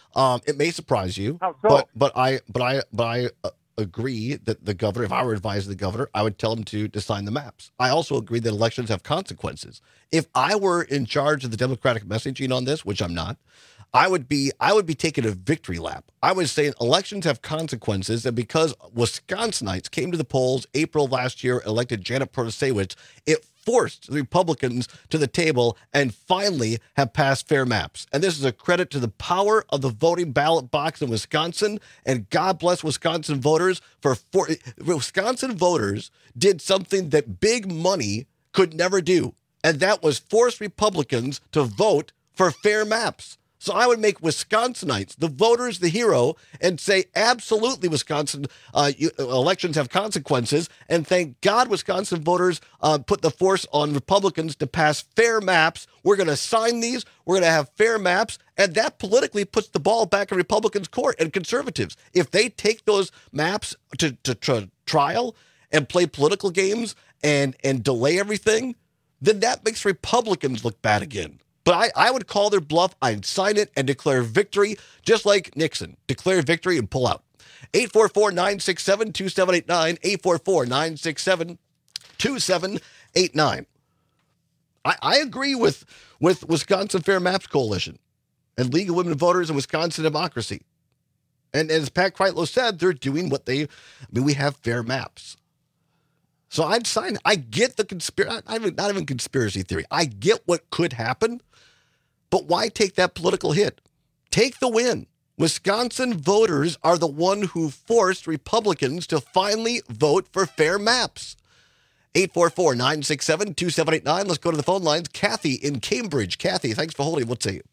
Speaker 17: Um, it may surprise you,
Speaker 13: How so?
Speaker 17: but but I but I but I uh, agree that the governor, if I were advising the governor, I would tell him to to sign the maps. I also agree that elections have consequences. If I were in charge of the Democratic messaging on this, which I'm not, I would be I would be taking a victory lap. I would say elections have consequences, and because Wisconsinites came to the polls April last year, elected Janet Protasewicz, it forced the Republicans to the table and finally have passed fair maps. And this is a credit to the power of the voting ballot box in Wisconsin. And God bless Wisconsin voters for, for Wisconsin voters did something that big money could never do, and that was force Republicans to vote for fair maps. So I would make Wisconsinites, the voters, the hero, and say, absolutely, Wisconsin uh, you, elections have consequences. And thank God Wisconsin voters uh, put the force on Republicans to pass fair maps. We're going to sign these. We're going to have fair maps. And that politically puts the ball back in Republicans' court and conservatives. If they take those maps to, to, to trial and play political games and, and delay everything, then that makes Republicans look bad again. But I, I would call their bluff. I'd sign it and declare victory, just like Nixon. Declare victory and pull out. eight four four, nine six seven, two seven eight nine, eight four four, nine six seven, two seven eight nine. I, I agree with, with Wisconsin Fair Maps Coalition and League of Women Voters and Wisconsin Democracy. And as Pat Kreitlow said, they're doing what they, I mean, we have fair maps. So I'd sign it. I get the conspiracy, not even conspiracy theory. I get what could happen. But why take that political hit? Take the win. Wisconsin voters are the one who forced Republicans to finally vote for fair maps. eight four four, nine six seven, two seven eight nine. Let's go to the phone lines. Kathy in Cambridge. Kathy, thanks for holding. What say you?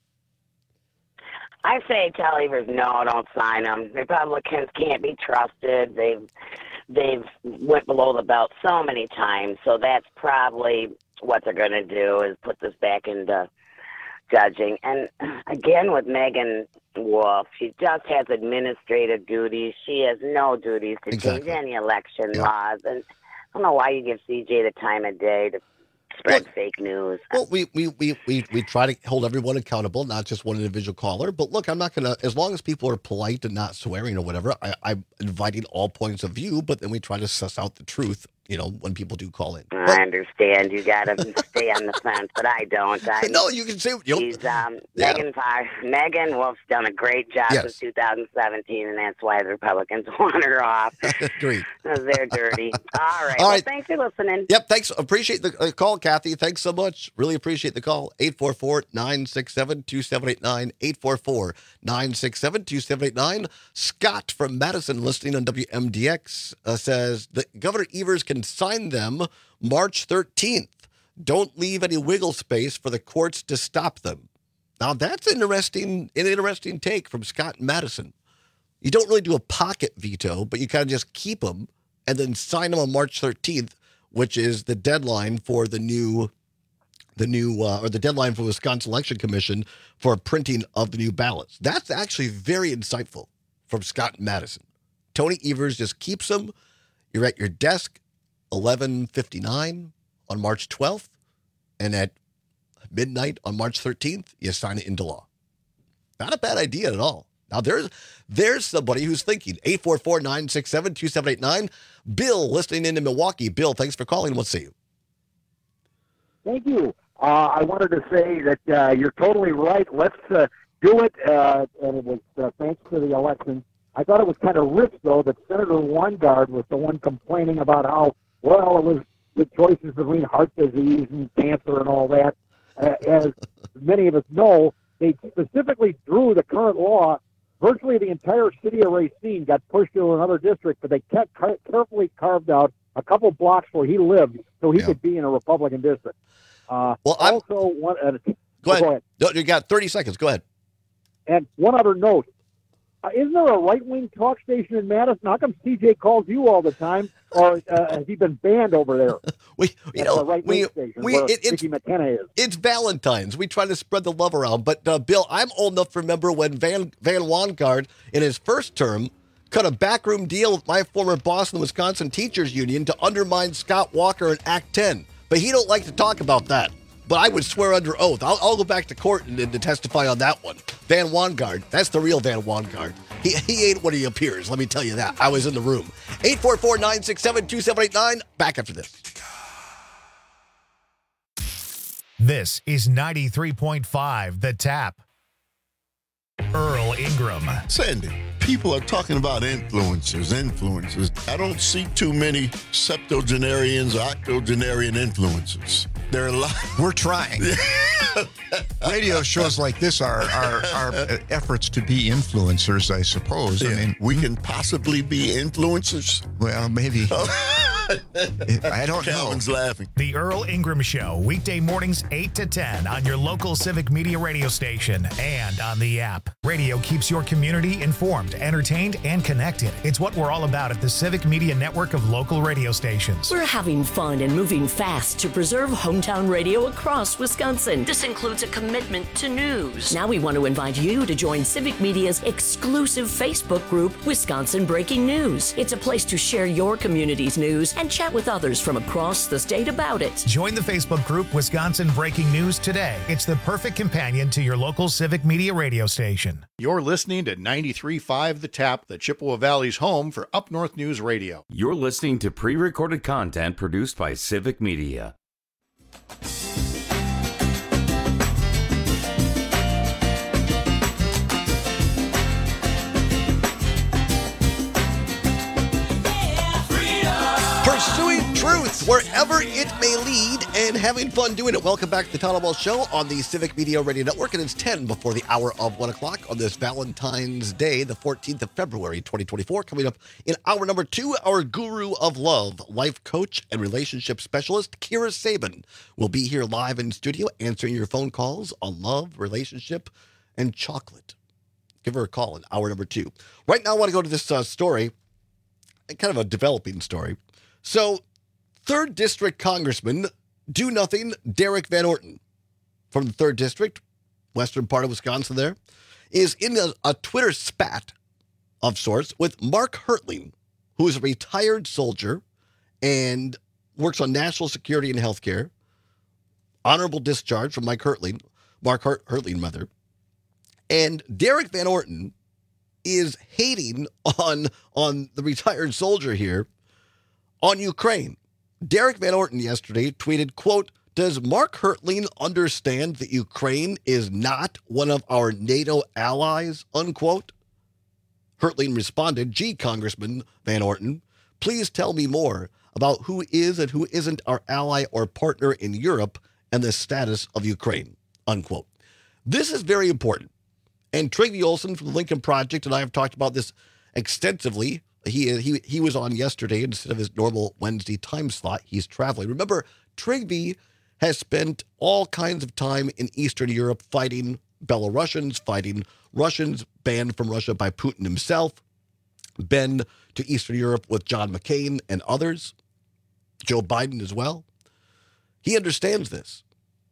Speaker 6: I say tell Evers, no, don't sign them. Republicans can't be trusted. They've they've went below the belt so many times, so that's probably what they're going to do is put this back into judging. And again, with Megan Wolf, she just has administrative duties. She has no duties to
Speaker 17: Exactly.
Speaker 6: change any election
Speaker 17: Yeah.
Speaker 6: laws. And I don't know why you give C J the time of day to spread fake news.
Speaker 17: Well, we, we, we, we, we try to hold everyone accountable, not just one individual caller. But look, I'm not going to, as long as people are polite and not swearing or whatever, I, I'm inviting all points of view, but then we try to suss out the truth, you know, when people do call in.
Speaker 6: I understand you got to stay on the fence, but I don't. I,
Speaker 17: No, you can say, you know,
Speaker 6: She's, um,
Speaker 17: Yeah.
Speaker 6: Megan, Far- Megan Wolf's done a great job
Speaker 17: Yes.
Speaker 6: since two thousand seventeen, and that's why the Republicans want her off.
Speaker 17: Agreed.
Speaker 6: They're dirty. All right.
Speaker 17: All
Speaker 6: well,
Speaker 17: right.
Speaker 6: thanks for listening.
Speaker 17: Yep, thanks. Appreciate the uh, call, Kathy. Thanks so much. Really appreciate the call. eight four four, nine six seven, two seven eight nine, eight four four, nine six seven, two seven eight nine. Scott from Madison, listening on W M D X, uh, says that Governor Evers can sign them March thirteenth. Don't leave any wiggle space for the courts to stop them. Now, that's interesting, an interesting take from Scott in Madison. You don't really do a pocket veto, but you kind of just keep them and then sign them on March thirteenth, which is the deadline for the new, the new, uh, or the deadline for the Wisconsin Election Commission for printing of the new ballots. That's actually very insightful from Scott in Madison. Tony Evers just keeps them. You're at your desk, eleven fifty-nine on March twelfth, and at midnight on March thirteenth, you sign it into law. Not a bad idea at all. Now, there's there's somebody who's thinking. eight four four, nine six seven, two seven eight nine. Bill, listening in in Milwaukee. Bill, thanks for calling. We'll see you.
Speaker 14: Thank you. Uh, I wanted to say that uh, you're totally right. Let's uh, do it. Uh, and it was uh, thanks to the election. I thought it was kind of rich, though, that Senator Weingard was the one complaining about how, well, it was the choices between heart disease and cancer and all that. Uh, as many of us know, they specifically drew the current law. Virtually the entire city of Racine got pushed to another district, but they kept car- carefully carved out a couple blocks where he lived so he
Speaker 17: Yeah.
Speaker 14: could be in a Republican district. Uh,
Speaker 17: Well, I'm-
Speaker 14: also, one, uh,
Speaker 17: Go ahead.
Speaker 14: go ahead.
Speaker 17: No, you got thirty seconds. Go ahead.
Speaker 14: And one other note. Uh, isn't there a right-wing talk station in Madison? How come C J calls you all the time? Or uh, has he been banned over there?
Speaker 17: We, you
Speaker 14: At
Speaker 17: know,
Speaker 14: the right-wing
Speaker 17: we,
Speaker 14: station
Speaker 17: we,
Speaker 14: where
Speaker 17: it, it's,
Speaker 14: Mickey McKenna is.
Speaker 17: it's Valentine's. We try to spread the love around. But, uh, Bill, I'm old enough to remember when Van, Van Wangard, in his first term, cut a backroom deal with my former boss in the Wisconsin Teachers Union to undermine Scott Walker in Act ten. But he don't like to talk about that. But I would swear under oath. I'll, I'll go back to court and, and to testify on that one. Van Wangard. That's the real Van Wangard. He, he ain't what he appears, let me tell you that. I was in the room. eight four four, nine six seven, two seven eight nine. Back after this.
Speaker 1: This is ninety-three point five The Tap. Earl Ingram.
Speaker 7: Sandy, people are talking about influencers, influencers. I don't see too many septuagenarians or octogenarian influencers. There are a lot.
Speaker 8: We're trying. Radio shows like this are, are, are efforts to be influencers, I suppose.
Speaker 7: Yeah.
Speaker 8: I mean,
Speaker 7: we can possibly be influencers.
Speaker 8: Well, maybe. I don't
Speaker 7: Calvin's
Speaker 8: know.
Speaker 7: laughing.
Speaker 1: The Earl Ingram Show, weekday mornings eight to ten on your local Civic Media radio station and on the app. Radio keeps your community informed, entertained, and connected. It's what we're all about at the Civic Media network of local radio stations.
Speaker 16: We're having fun and moving fast to preserve hometown radio across Wisconsin. This includes a commitment to news. Now we want to invite you to join Civic Media's exclusive Facebook group, Wisconsin Breaking News. It's a place to share your community's news and chat with others from across the state about it.
Speaker 1: Join the Facebook group Wisconsin Breaking News today. It's the perfect companion to your local Civic Media radio station.
Speaker 10: You're listening to ninety-three point five The Tap, the Chippewa Valley's home for Up North News Radio.
Speaker 15: You're listening to pre-recorded content produced by Civic Media.
Speaker 17: Pursuing truth wherever it may lead and having fun doing it. Welcome back to the Todd Ball Show on the Civic Media Radio Network. And it's ten before the hour of one o'clock on this Valentine's Day, the fourteenth of February, twenty twenty-four. Coming up in hour number two, our guru of love, life coach and relationship specialist, Kira Sabin, will be here live in studio answering your phone calls on love, relationship, and chocolate. Give her a call in hour number two. Right now, I want to go to this uh, story, kind of a developing story. So, third District Congressman, do nothing, Derek Van Orton, from the third District, western part of Wisconsin there, is in a, a Twitter spat of sorts with Mark Hertling, who is a retired soldier and works on national security and healthcare. Honorable discharge from Mike Hertling, Mark Hert- Hertling, mother. And Derek Van Orton is hating on, on the retired soldier here on Ukraine. Derek Van Orton yesterday tweeted, quote, "Does Mark Hertling understand that Ukraine is not one of our NATO allies?" Unquote. Hertling responded, "Gee, Congressman Van Orton, please tell me more about who is and who isn't our ally or partner in Europe and the status of Ukraine." Unquote. This is very important. And Trygve Olsen from the Lincoln Project and I have talked about this extensively. He, he he was on yesterday instead of his normal Wednesday time slot. He's traveling. Remember, Trygve has spent all kinds of time in Eastern Europe fighting Belarusians, fighting Russians banned from Russia by Putin himself, been to Eastern Europe with John McCain and others, Joe Biden as well. He understands this.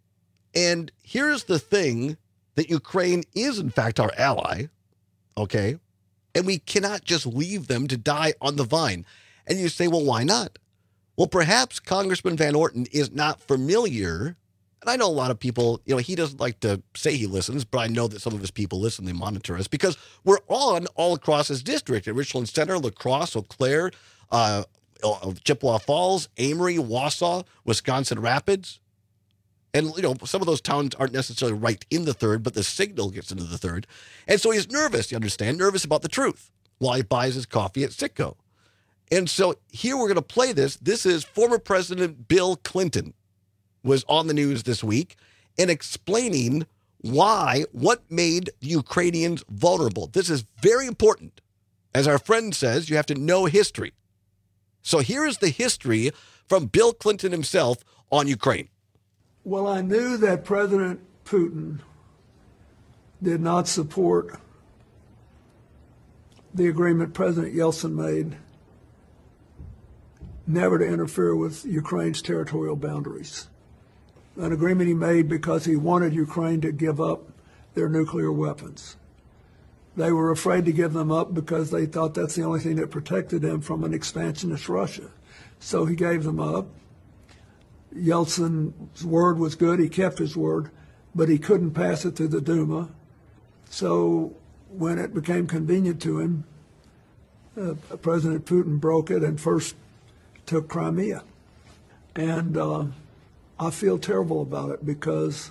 Speaker 17: And here's the thing, that Ukraine is, in fact, our ally, okay? And we cannot just leave them to die on the vine. And you say, well, why not? Well, perhaps Congressman Van Orton is not familiar. And I know a lot of people, you know, he doesn't like to say he listens, but I know that some of his people listen, they monitor us, because we're on all across his district, at Richland Center, La Crosse, Eau Claire, uh, Chippewa Falls, Amory, Wausau, Wisconsin Rapids. And, you know, some of those towns aren't necessarily right in the third, but the signal gets into the third. And so he's nervous, you understand, nervous about the truth while he buys his coffee at Citgo. And so here we're going to play this. This is former President Bill Clinton was on the news this week and explaining why, what made the Ukrainians vulnerable. This is very important. As our friend says, you have to know history. So here is the history from Bill Clinton himself on Ukraine.
Speaker 18: Well, I knew that President Putin did not support the agreement President Yeltsin made never to interfere with Ukraine's territorial boundaries. An agreement he made because he wanted Ukraine to give up their nuclear weapons. They were afraid to give them up because they thought that's the only thing that protected them from an expansionist Russia. So he gave them up. Yeltsin's word was good. He kept his word, but he couldn't pass it through the Duma. So when it became convenient to him, uh, President Putin broke it and first took Crimea. And uh, I feel terrible about it because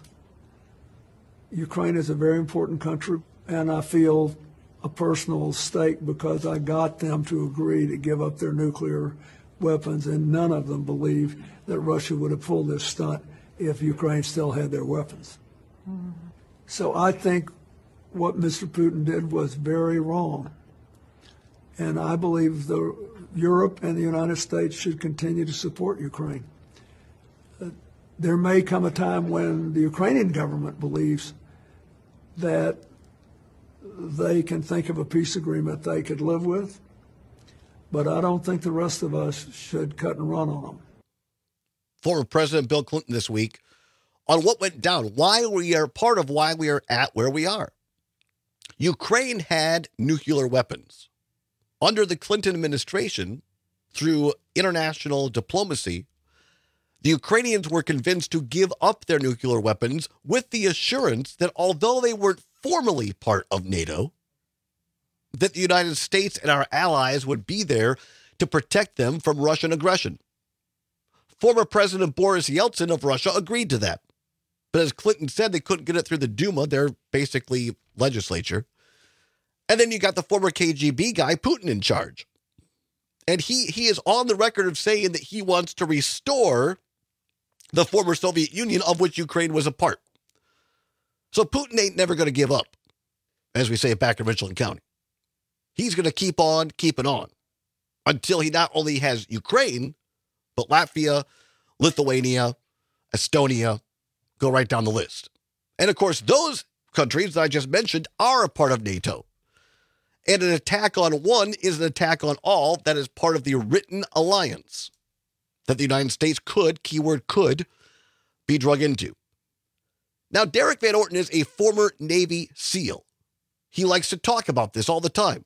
Speaker 18: Ukraine is a very important country, and I feel a personal stake because I got them to agree to give up their nuclear weapons, and none of them believe that Russia would have pulled this stunt if Ukraine still had their weapons. Mm-hmm. So I think what Mister Putin did was very wrong. And I believe the Europe and the United States should continue to support Ukraine. Uh, there may come a time when the Ukrainian government believes that they can think of a peace agreement they could live with, but I don't think the rest of us should cut and run on them.
Speaker 17: Former President Bill Clinton this week on what went down, why we are part of why we are at where we are. Ukraine had nuclear weapons. Under the Clinton administration, through international diplomacy, the Ukrainians were convinced to give up their nuclear weapons with the assurance that although they weren't formally part of NATO, that the United States and our allies would be there to protect them from Russian aggression. Former President Boris Yeltsin of Russia agreed to that. But as Clinton said, they couldn't get it through the Duma, their basically legislature. And then you got the former K G B guy, Putin, in charge. And he, he is on the record of saying that he wants to restore the former Soviet Union, of which Ukraine was a part. So Putin ain't never going to give up, as we say back in Richland County. He's going to keep on keeping on until he not only has Ukraine, but Latvia, Lithuania, Estonia, go right down the list. And of course, those countries that I just mentioned are a part of NATO. And an attack on one is an attack on all that is part of the written alliance that the United States could, keyword could, be drug into. Now, Derek Van Orton is a former Navy SEAL. He likes to talk about this all the time.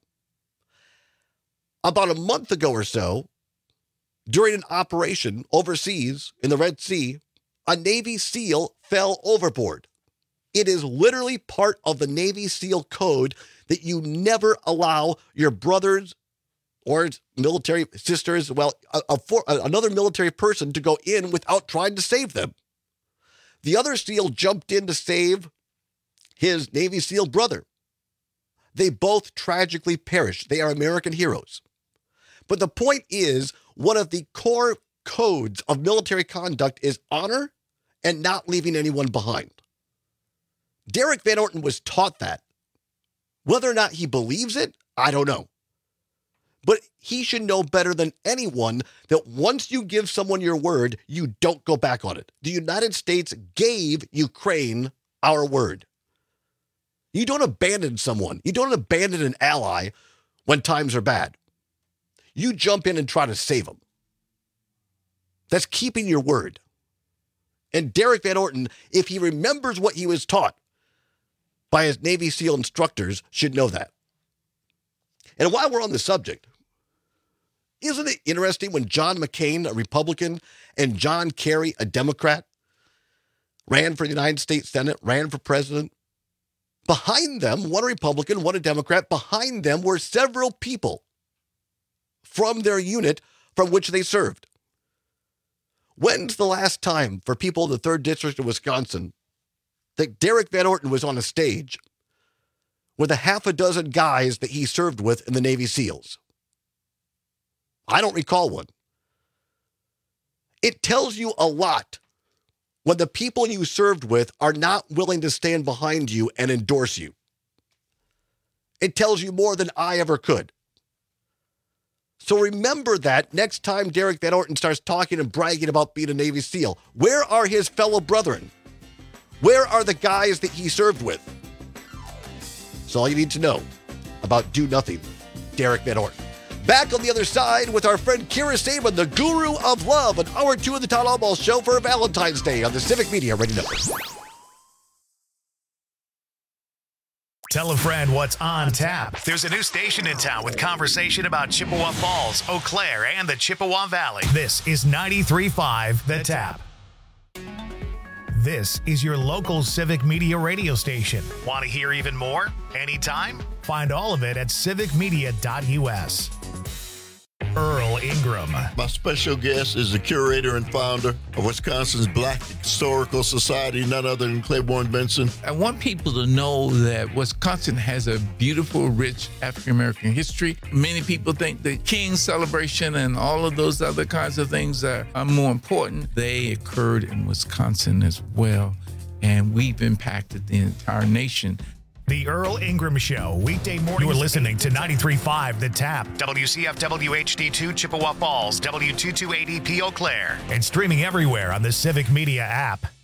Speaker 17: About a month ago or so, during an operation overseas in the Red Sea, a Navy SEAL fell overboard. It is literally part of the Navy SEAL code that you never allow your brothers or military sisters, well, a, a, for, another military person to go in without trying to save them. The other SEAL jumped in to save his Navy SEAL brother. They both tragically perished. They are American heroes. But the point is, one of the core codes of military conduct is honor and not leaving anyone behind. Derek Van Orton was taught that. Whether or not he believes it, I don't know. But he should know better than anyone that once you give someone your word, you don't go back on it. The United States gave Ukraine our word. You don't abandon someone. You don't abandon an ally when times are bad. You jump in and try to save them. That's keeping your word. And Derek Van Orton, if he remembers what he was taught by his Navy SEAL instructors, should know that. And while we're on the subject, isn't it interesting when John McCain, a Republican, and John Kerry, a Democrat, ran for the United States Senate, ran for president? Behind them, one a Republican, one a Democrat, behind them were several people from their unit from which they served. When's the last time for people in the third District of Wisconsin that Derek Van Orton was on a stage with a half a dozen guys that he served with in the Navy SEALs? I don't recall one. It tells you a lot when the people you served with are not willing to stand behind you and endorse you. It tells you more than I ever could. So remember that next time Derek Van Orton starts talking and bragging about being a Navy SEAL. Where are his fellow brethren? Where are the guys that he served with? That's all you need to know about Do Nothing, Derek Van Orton. Back on the other side with our friend Kira Saban, the guru of love, an hour two of the Todd Albaugh Show for Valentine's Day on the Civic Media Radio Network.
Speaker 1: Tell a friend what's on tap. There's a new station in town with conversation about Chippewa Falls, Eau Claire, and the Chippewa Valley. This is ninety-three point five The Tap. This is your local Civic Media radio station. Want to hear even more? Anytime? Find all of it at civic media dot u s. Earl Ingram.
Speaker 7: My special guest is the curator and founder of Wisconsin's Black Historical Society, none other than Claiborne Benson.
Speaker 3: I want people to know that Wisconsin has a beautiful, rich African-American history. Many people think the King celebration and all of those other kinds of things are, are more important. They occurred in Wisconsin as well, and we've impacted the entire nation.
Speaker 1: The Earl Ingram Show, weekday morning. You are listening to ninety-three point five The Tap, W C F W H D two Chippewa Falls, W two two eight E P Eau Claire, and streaming everywhere on the Civic Media app.